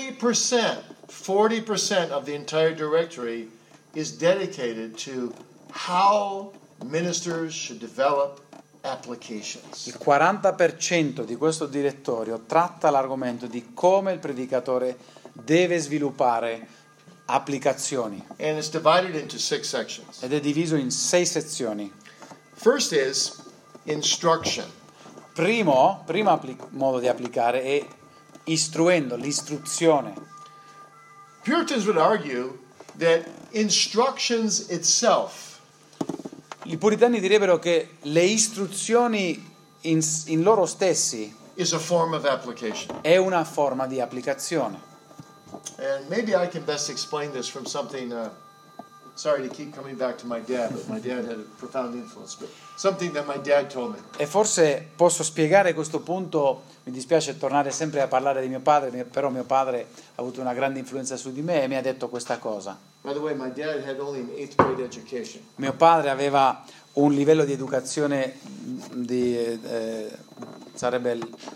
40% of the entire directory is dedicated to how ministers should develop applications. il 40% di questo direttorio tratta l'argomento di come il predicatore deve sviluppare applicazioni And it's divided into 6 sections. ed è diviso in 6 sezioni. First is instruction. Primo modo di applicare è istruendo, l'istruzione. Puritans would argue that instructions itself I puritani direbbero che le istruzioni in loro stessi is a form of application. è una forma di applicazione. And maybe I can best explain this from something, sorry to keep coming back to my dad, but my dad had a profound influence, but something that my dad told me. E forse posso spiegare questo punto, mi dispiace tornare sempre a parlare di mio padre, però mio padre ha avuto una grande influenza su di me e mi ha detto questa cosa. By the way, my dad had only an 8th grade education. Mio padre aveva un livello di educazione sarebbe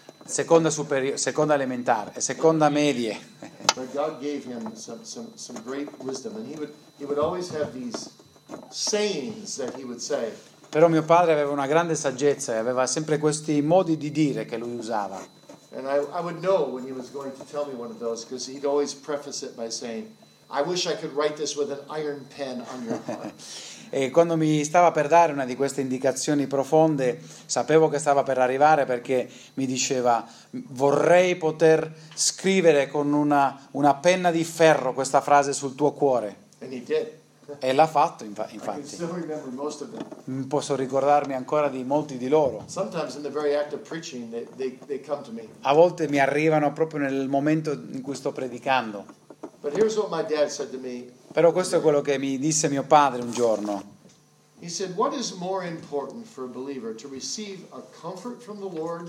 seconda elementare, seconda medie. But God gave him some great wisdom, and he would always have these sayings that he would say. Però mio padre aveva una grande saggezza e aveva sempre questi modi di dire che lui usava. And I would know when he was going to tell me one of those, because he'd always preface it by saying, I wish I could write this with an iron pen on your heart. E quando mi stava per dare una di queste indicazioni profonde, sapevo che stava per arrivare perché mi diceva: vorrei poter scrivere con una penna di ferro questa frase sul tuo cuore. And he did. E l'ha fatto, I can infatti. still remember most of them. Posso ricordarmi ancora di molti di loro. Sometimes in the very act of preaching, they come to me. A volte mi arrivano proprio nel momento in cui sto predicando. But here's what my dad said to me. Però questo è quello che mi disse mio padre un giorno. He said, what is more important for a believer, to receive a comfort from the Lord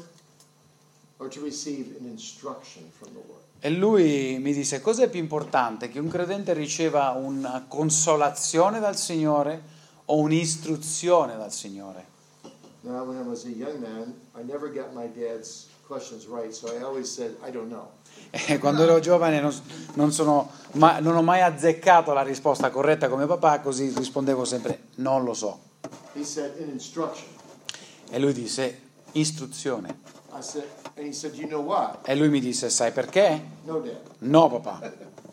or to receive an instruction from the Lord? E lui mi disse: cos'è più importante, che un credente riceva una consolazione dal Signore o un'istruzione dal Signore? Now, when I was a young man, I never got my dad's questions right, so I always said, I don't know. E quando ero giovane non ho mai azzeccato la risposta corretta come papà, così rispondevo sempre: non lo so. He said, an instruction. E lui disse: istruzione. I said, and he said, you know why? E lui mi disse: sai perché? No, Dad. No, papà.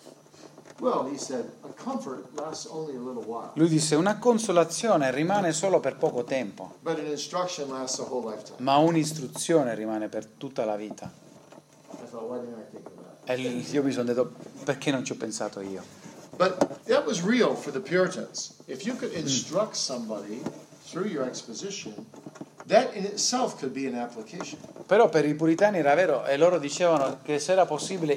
Well, he said, a comfort lasts only a little while, Lui disse: una consolazione rimane solo per poco tempo, but an instruction lasts a whole lifetime. ma un'istruzione rimane per tutta la vita. I thought, why didn't I think of that? E io mi sono detto: perché non ci ho pensato io? But that was real for the Puritans. If you could instruct somebody through your exposition, that in itself could be an application. Però per i puritani era vero, e loro dicevano che se era possibile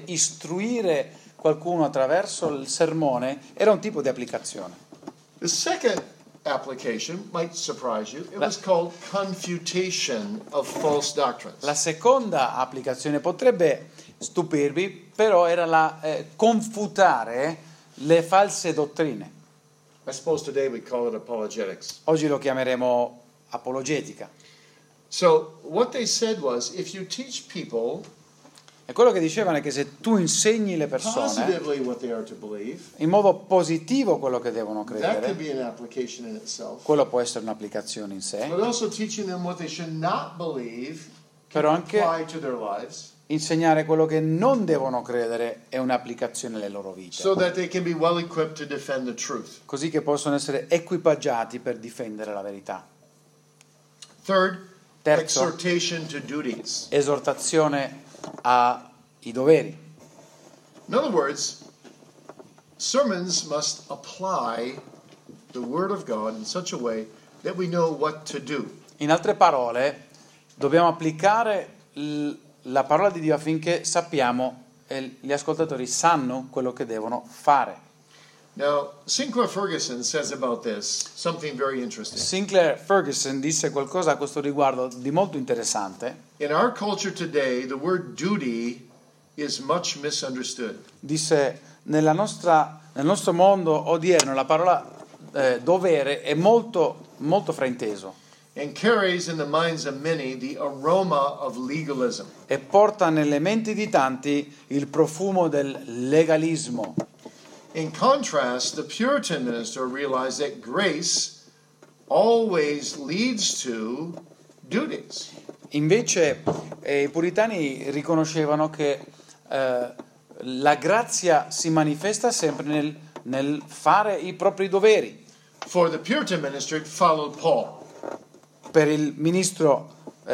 istruire qualcuno attraverso il sermone era un tipo di applicazione. The second application might surprise you. It was called confutation of false doctrines. La seconda applicazione potrebbe stupirvi, però era la confutare le false dottrine. I suppose today we call it apologetics. Oggi lo chiameremo apologetica. So what they said was, if you teach people E quello che dicevano è che se tu insegni le persone positively what they are to believe, in modo positivo quello che devono that could credere, be an application in itself. quello può essere un'applicazione in sé, But also teaching them what they should not believe can Però anche- apply to their lives, insegnare quello che non devono credere è un'applicazione alle loro vite, so that they can be well equipped to defend the truth. così che possono essere equipaggiati per difendere la verità. Third, Terzo, exhortation to duties. esortazione ai doveri. In other words, sermons must apply the Word of God in such a way that we know what to do. In altre parole, dobbiamo applicare la parola di Dio affinché sappiamo e gli ascoltatori sanno quello che devono fare. Now, Sinclair Ferguson says about this something very interesting. Sinclair Ferguson disse qualcosa a questo riguardo di molto interessante. In our culture today, the word duty is much misunderstood. Disse nel nostro mondo odierno la parola dovere è molto frainteso And carries in the minds of many the aroma of legalism. e porta nelle menti di tanti il profumo del legalismo. In contrast, the Puritan minister realized that grace always leads to duties. Invece i puritani riconoscevano che la grazia si manifesta sempre nel fare i propri doveri. For the Puritan minister, it followed Paul. Per il ministro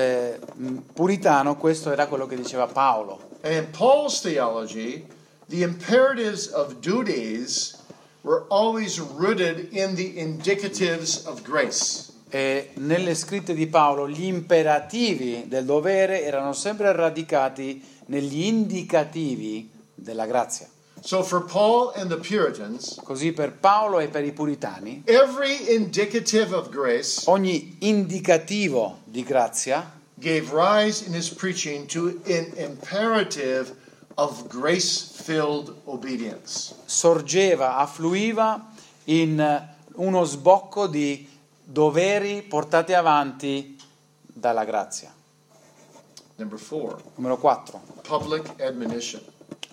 puritano questo era quello che diceva Paolo. And in Paul's theology, the imperatives of duties were always rooted in the indicatives of grace. E nelle scritte di Paolo gli imperativi del dovere erano sempre radicati negli indicativi della grazia. So for Paul and the Puritans, Così per Paolo e per i puritani every indicative of grace ogni indicativo di grazia gave rise in his preaching to an imperative of grace-filled obedience. sorgeva, affluiva in uno sbocco di doveri portati avanti dalla grazia. Number 4, Numero 4. public admonition.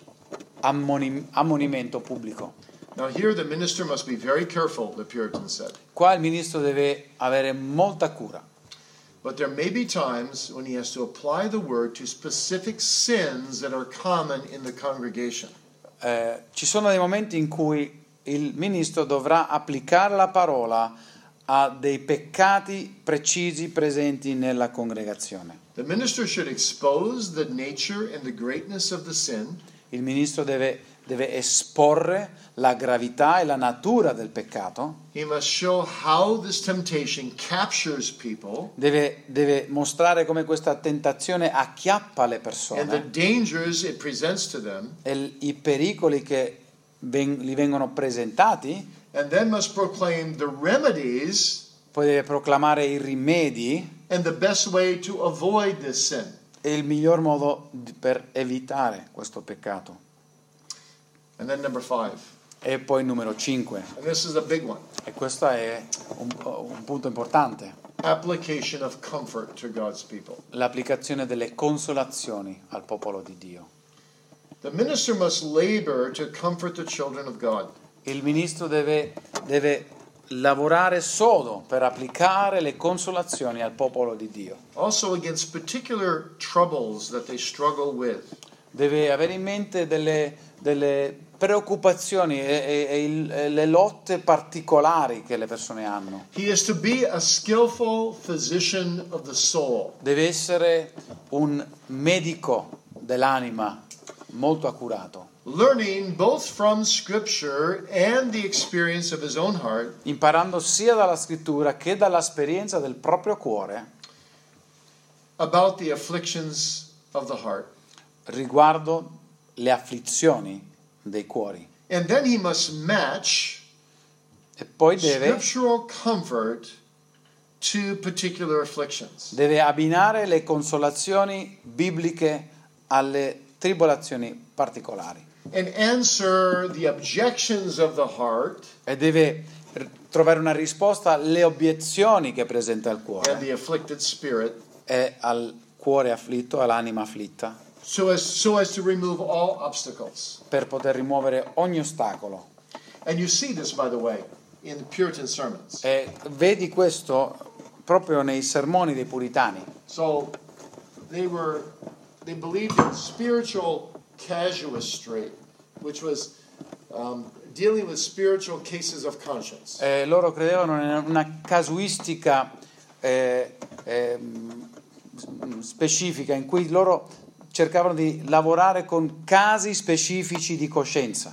Ammonimento pubblico. Now here the minister must be very careful, the Puritan said. Qua il ministro deve avere molta cura, But there may be times when he has to apply the word to specific sins that are common in the congregation. ci sono dei momenti in cui il ministro dovrà applicare la parola a dei peccati precisi presenti nella congregazione. The minister should expose the nature and the greatness of the sin. Il ministro deve esporre la gravità e la natura del peccato, He must show how this temptation captures people deve mostrare come questa tentazione acchiappa le and the persone dangers it presents to them, e i pericoli che gli vengono presentati, and then must proclaim the remedies poi deve proclamare i rimedi and the best way to avoid this sin. e il miglior modo per evitare questo peccato. And then number 5, E poi numero 5, and this is a big one, e questo è un punto importante, application of comfort to God's people. l'applicazione delle consolazioni al popolo di Dio. The minister must labor to comfort the children of God. Il ministro deve lavorare sodo per applicare le consolazioni al popolo di Dio. Also against particular troubles that they struggle with. Deve avere in mente delle preoccupazioni e le lotte particolari che le persone hanno. He is to be a skillful physician of the soul. Deve essere un medico dell'anima molto accurato, Learning both from Scripture and the experience of his own heart imparando sia dalla scrittura che dall'esperienza del proprio cuore about the afflictions of the heart. riguardo le afflizioni dei cuori. And then he must match e poi deve scriptural comfort to particular afflictions. deve abbinare le consolazioni bibliche alle tribolazioni particolari And answer the objections of the heart e deve trovare una risposta alle obiezioni che presenta il and cuore the afflicted spirit e al cuore afflitto, all'anima afflitta, so as to remove all obstacles. per poter rimuovere ogni ostacolo. And you see this, by the way, in Puritan sermons. E vedi questo proprio nei sermoni dei puritani. So they believed in spiritual casuistry, which was dealing with spiritual cases of conscience. Loro credevano in una casuistica specifica in cui loro cercavano di lavorare con casi specifici di coscienza.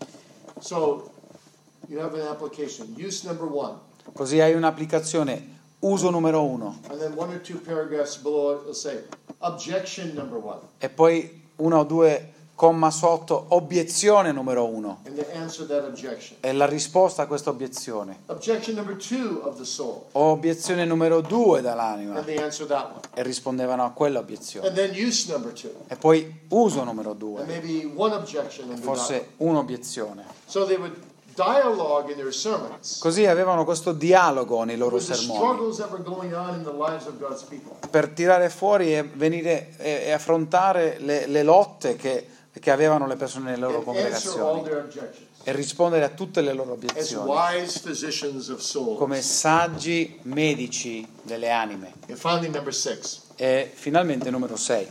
So you have an application. Use number 1. Così hai un'applicazione, uso numero 1, And then 1 or 2 paragraphs below it will say objection number 1. e poi 1 o 2 comma sotto, obiezione numero 1, And they answer that objection. e la risposta a questa obiezione. Objection number 2 of the soul. O obiezione numero 2 dall'anima, And they answer that one. e rispondevano a quella obiezione. And then use number 2. E poi uso numero And 2, maybe one objection and forse un'obiezione. So they would dialogue in their sermons. Così avevano questo dialogo nei loro With the sermoni struggles that were going on in the lives of God's people. per tirare fuori e venire e affrontare le lotte che avevano le persone nelle loro And answer all congregazioni their objections. e rispondere a tutte le loro As obiezioni wise physicians of souls. come saggi medici delle anime. And finally, number 6, E finalmente numero 6,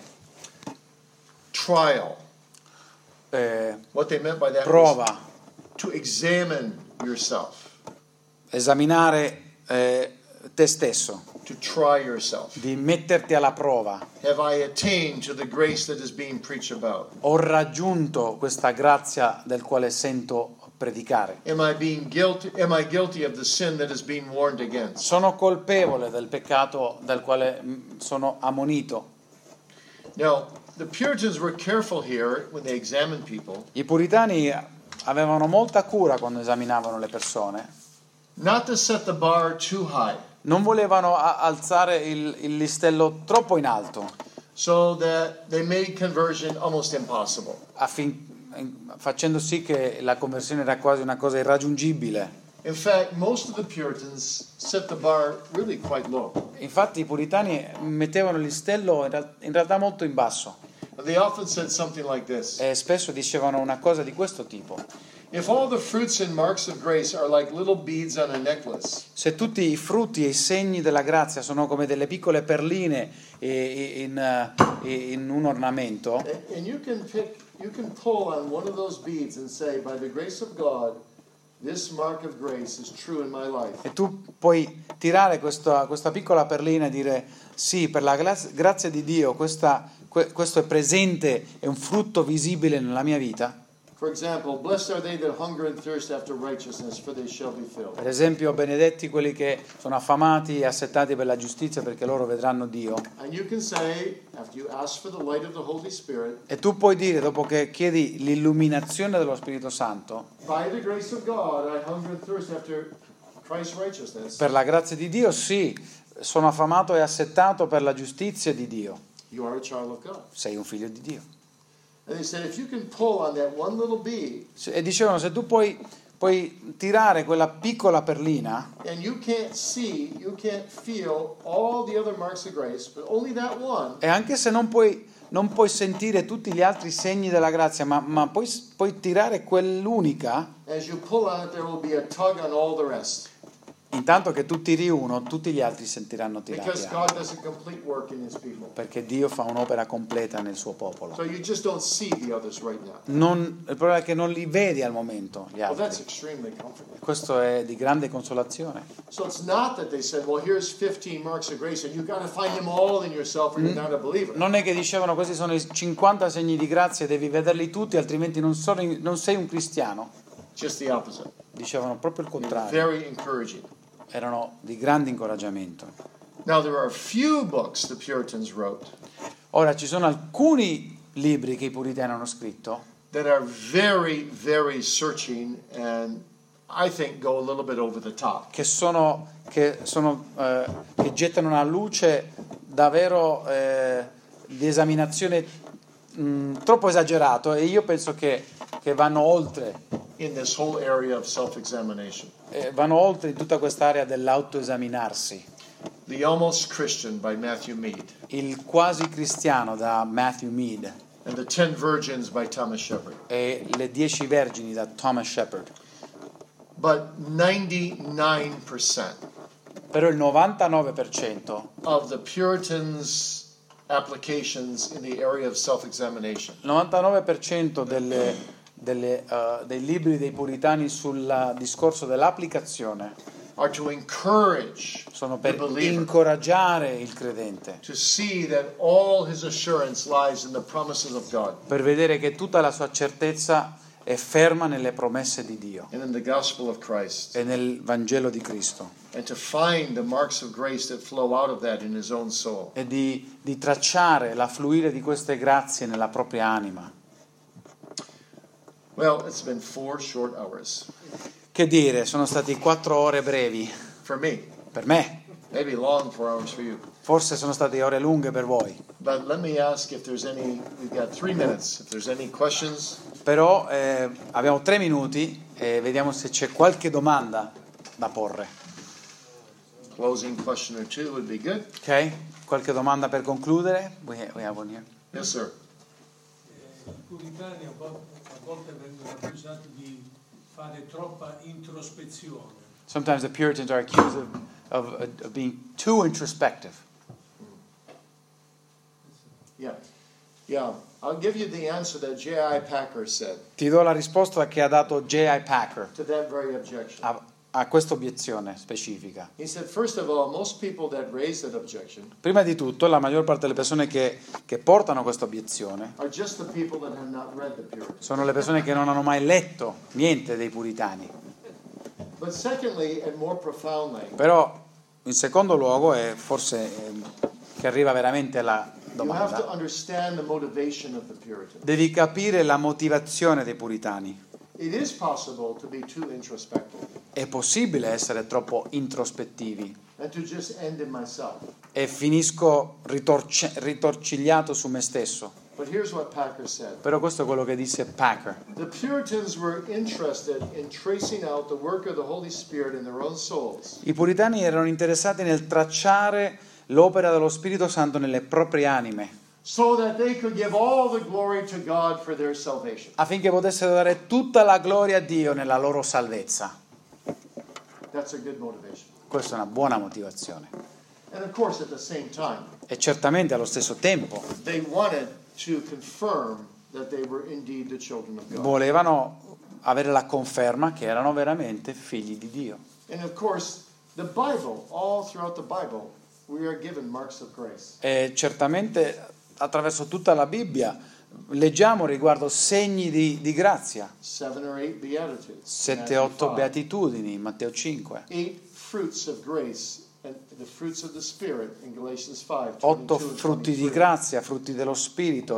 trial. What they meant by that was prova, to examine yourself, esaminare te stesso, to try yourself. di metterti alla prova. Have I attained to the grace that is being preached about? Ho raggiunto questa grazia del quale sento predicare. Am I guilty of the sin that is being warned against? Sono colpevole del peccato del quale sono ammonito. Now, the Puritans were careful here when they examined people, I puritani avevano molta cura quando esaminavano le persone. not to set the bar too high, Non volevano alzare il listello troppo in alto, so that they made conversion almost impossible. facendo sì che la conversione era quasi una cosa irraggiungibile. In fact, most of the Puritans set the bar really quite low. Infatti i puritani mettevano il listello in realtà molto in basso And they often said something like this: e spesso dicevano una cosa di questo tipo: if all the fruits and marks of grace are like little beads on a necklace, se tutti i frutti e i segni della grazia sono come delle piccole perline in un ornamento, and you can pull on one of those beads and say, by the grace of God, this mark of grace is true in my life. e tu puoi tirare questa piccola perlina e dire sì, per la grazia di Dio questo è presente, è un frutto visibile nella mia vita. For example, blessed are they that hunger and thirst after righteousness, for they shall be filled. Per esempio, benedetti quelli che sono affamati e assetati per la giustizia, perché loro vedranno Dio. And you can say, after you ask for the light of the Holy Spirit, E tu puoi dire, dopo che chiedi l'illuminazione dello Spirito Santo, by the grace of God, I hunger and thirst after Christ's righteousness. per la grazia di Dio, sì, sono affamato e assettato per la giustizia di Dio. You are a child of God. Sei un figlio di Dio. And they said, if you can pull on that one little bead, E dicevano, se tu puoi tirare quella piccola perlina, and you can't feel all the other marks of grace, but only that one, e anche se non puoi sentire tutti gli altri segni della grazia, ma puoi tirare quell'unica, as you pull on it, there will be a tug on all the rest. intanto che tu tiri uno, tutti gli altri sentiranno tirati Because anche. God does a complete work in His people. Perché Dio fa un'opera completa nel suo popolo. So you just don't see the others right now. Il problema è che non li vedi al momento gli Well, that's altri. extremely comforting. Questo è di grande consolazione. So it's not that they said, well, here's 15 marks of grace, and you've got to find them all in yourself or you're not a believer. Non è che dicevano questi sono i 50 segni di grazia, devi vederli tutti, altrimenti non sei un cristiano. Just the opposite. Dicevano proprio il contrario. Very encouraging. Erano di grande incoraggiamento. Now, there are a few books the Puritans wrote Ora ci sono alcuni libri che i puritani hanno scritto that are very, very searching and I think, go a little bit over the top. che gettano una luce davvero di esaminazione troppo esagerato, e io penso che vanno oltre In this whole area of self-examination. vanno oltre in tutta quest'area dell'autoesaminarsi. The Almost Christian by Matthew Mead. Il quasi cristiano da Matthew Mead And the 10 Virgins by Thomas Shepard. e le 10 vergini da Thomas Shepard. But 99% Però il 99% of the Puritans' applications in the area of self-examination 99% dei libri dei puritani sul discorso dell'applicazione are to encourage sono the per believer incoraggiare il credente, to see that all his assurance lies in the promises of God per vedere che tutta la sua certezza è ferma nelle promesse di Dio and in the gospel of Christ, e nel Vangelo di Cristo, and to find the marks of grace that flow out of that in his own soul. e di tracciare l'affluire di queste grazie nella propria anima. Well, it's been 4 short hours Che dire, sono stati 4 ore brevi for me, per me, maybe long 4 hours for you. forse sono state ore lunghe per voi, But let me ask if there's any, we've got 3 minutes, if there's any questions. però abbiamo 3 minuti e vediamo se c'è qualche domanda da porre. Closing question or two would be good. Ok? Qualche domanda per concludere? We have one here. Yes, sir. I puritani a volte vengono accusati di fare troppa introspezione. Sometimes the Puritans are accused of being too introspective. Yeah. Yeah. I'll give you the answer that J.I. Packer said Ti do la risposta che ha dato J.I. Packer to that very objection. a questa obiezione specifica. He said, first of all, most people that raise that objection Prima di tutto, la maggior parte delle persone che portano questa obiezione are just the people that have not read the Puritans. sono le persone che non hanno mai letto niente dei puritani. But secondly, and more profoundly, Però, in secondo luogo, e forse che arriva veramente alla you have to domanda, understand the motivation of the Puritans. devi capire la motivazione dei puritani. It is possible to be too introspective È possibile essere troppo introspettivi and to just end in myself. e finisco ritorcigliato su me stesso. But here's what Packer said. Però questo è quello che disse Packer. The Puritans were interested in tracing out the work of the Holy Spirit in their own souls, I puritani erano interessati nel tracciare l'opera dello Spirito Santo nelle proprie anime, so that they could give all the glory to God for their salvation. affinché potessero dare tutta la gloria a Dio nella loro salvezza. That's a good motivation. Questa è una buona motivazione. And of course, at the same time, E certamente allo stesso tempo they wanted to confirm that they were indeed the children of God. volevano avere la conferma che erano veramente figli di Dio. And of course, the Bible, all throughout the Bible, we are given marks of grace. E certamente attraverso tutta la Bibbia leggiamo riguardo segni di grazia, 7 or 8 beatitudes. 7-8 Matthew 5. beatitudini in Matteo 5, 8 fruits of grace and the fruits of the Spirit in Galatians 5. 8 22 and frutti di 23. grazia, frutti dello Spirito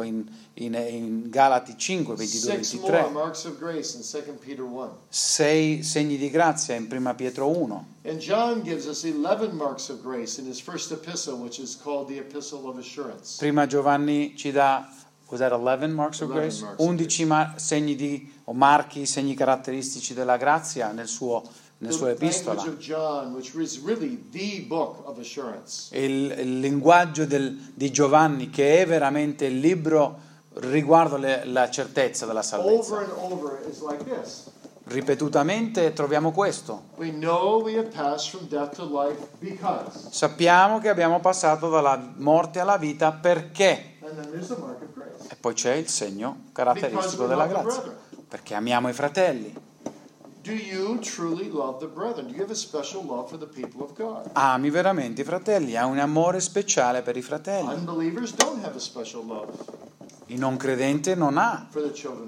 in Galati 5, 22 6 more 23, marks of grace in 2 Peter 1. 6 segni di grazia in 1 Pietro 1. And John gives us 11 marks of grace in his first epistle, which is called the Epistle of Assurance. Prima Giovanni ci dà, was that 11 marks of 11 grace? marks of 11 segni o marchi, segni caratteristici della grazia nella sua The epistola. language of John, which is really the book of assurance. Il linguaggio di Giovanni, che è veramente il libro riguardo la certezza della Over salvezza. and over is like this. Ripetutamente troviamo questo. We know we have passed from death to life because. Sappiamo che abbiamo passato dalla morte alla vita perché. And then there's the mark of grace. E poi c'è il segno caratteristico della grazia. Perché amiamo i fratelli. Do you truly love the brethren? Do you have a special love for the people of God? Ami veramente i fratelli, hai un amore speciale per i fratelli. Unbelievers don't have a special love Il non credente non ha for the children of God.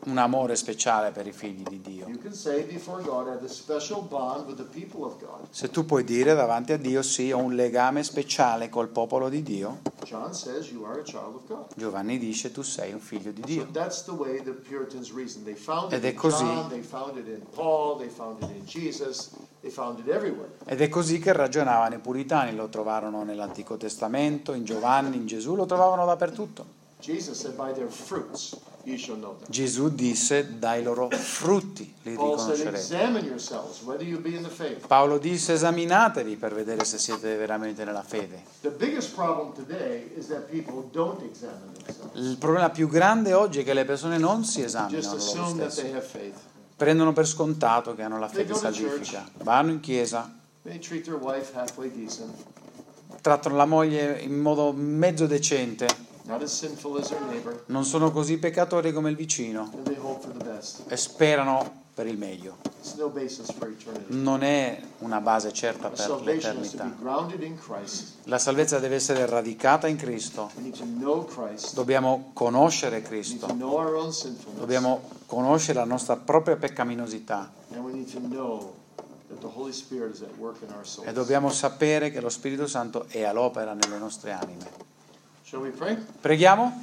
un amore speciale per i figli di Dio. You can say before God, I have a special bond with the people of God. Se tu puoi dire davanti a Dio, sì, ho un legame speciale col popolo di Dio, John says you are a child of God. Giovanni dice tu sei un figlio di So Dio. that's the way the Puritans reasoned. They found Ed it è in così. John, they found it in Paul, they found it in Jesus, they found it everywhere. Ed è così che ragionavano i puritani, lo trovarono nell'Antico Testamento, in Giovanni, in Gesù, lo trovavano dappertutto. Jesus said, by their fruits ye shall know them. Gesù disse dai loro frutti li Paul said, riconoscerete. examine yourselves whether you be in the faith. Paolo disse esaminatevi per vedere se siete veramente nella fede. The biggest problem today is that people don't examine themselves. Il problema più grande oggi è che le persone non si Just esaminano loro assume that stesse. they have faith. Prendono per scontato che hanno la They fede go to salvifica. Vanno in chiesa, They treat their wife halfway decent, trattano la moglie in modo mezzo decente, not as sinful as their neighbor, non sono così peccatori come il vicino and they hope for the best. e sperano per il meglio. It's no basis for eternity. Non è una base certa Our per salvation is to be l'eternità. grounded in Christ. La salvezza deve essere radicata in Cristo. We need to know Christ. Dobbiamo conoscere We need to Cristo. know our own sinfulness. Dobbiamo conoscere la nostra propria peccaminosità And we need to know that the Holy Spirit is at work in our souls. e dobbiamo sapere che lo Spirito Santo è all'opera nelle nostre anime. Shall we pray? Preghiamo?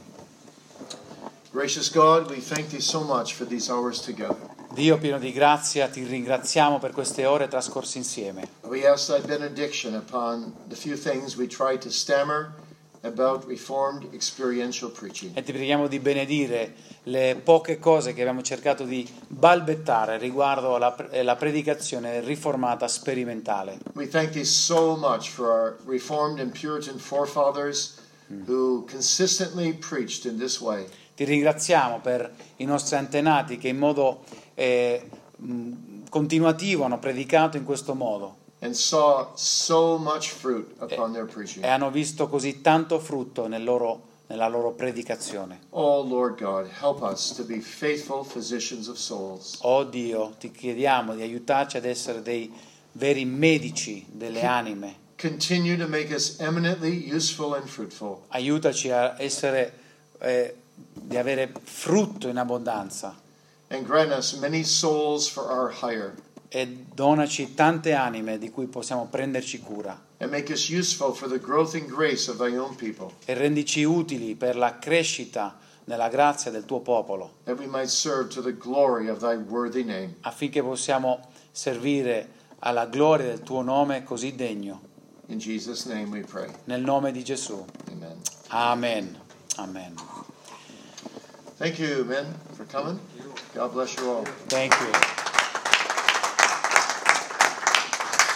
Gracious God, we thank thee so much for these hours together. Dio pieno di grazia, ti ringraziamo per queste ore trascorse insieme. We ask thy benediction upon the few things we try to stammer about Reformed experiential preaching. E ti preghiamo di benedire le poche cose che abbiamo cercato di balbettare riguardo alla predicazione riformata sperimentale. We thank thee so much for our Reformed and Puritan forefathers who consistently preached in this way. Ti ringraziamo per i nostri antenati che in modo continuativo hanno predicato in questo modo And saw so much fruit upon their preaching. e hanno visto così tanto frutto nella loro predicazione. Oh Lord God, help us to be faithful physicians of souls. Oh Dio, ti chiediamo di aiutarci ad essere dei veri medici delle anime. Continue to make us eminently useful and fruitful. Aiutaci a essere, di avere frutto in abbondanza And grant us many souls for our hire. e donaci tante anime di cui possiamo prenderci cura And make us useful for the growth and grace of thy own people. e rendici utili per la crescita nella grazia del tuo popolo, That we might serve to the glory of thy worthy name. affinché possiamo servire alla gloria del tuo nome così degno. In Jesus' name we pray. Nel nome di Gesù. Amen. Amen. Amen. Thank you, men, for coming. God bless you all. Thank you.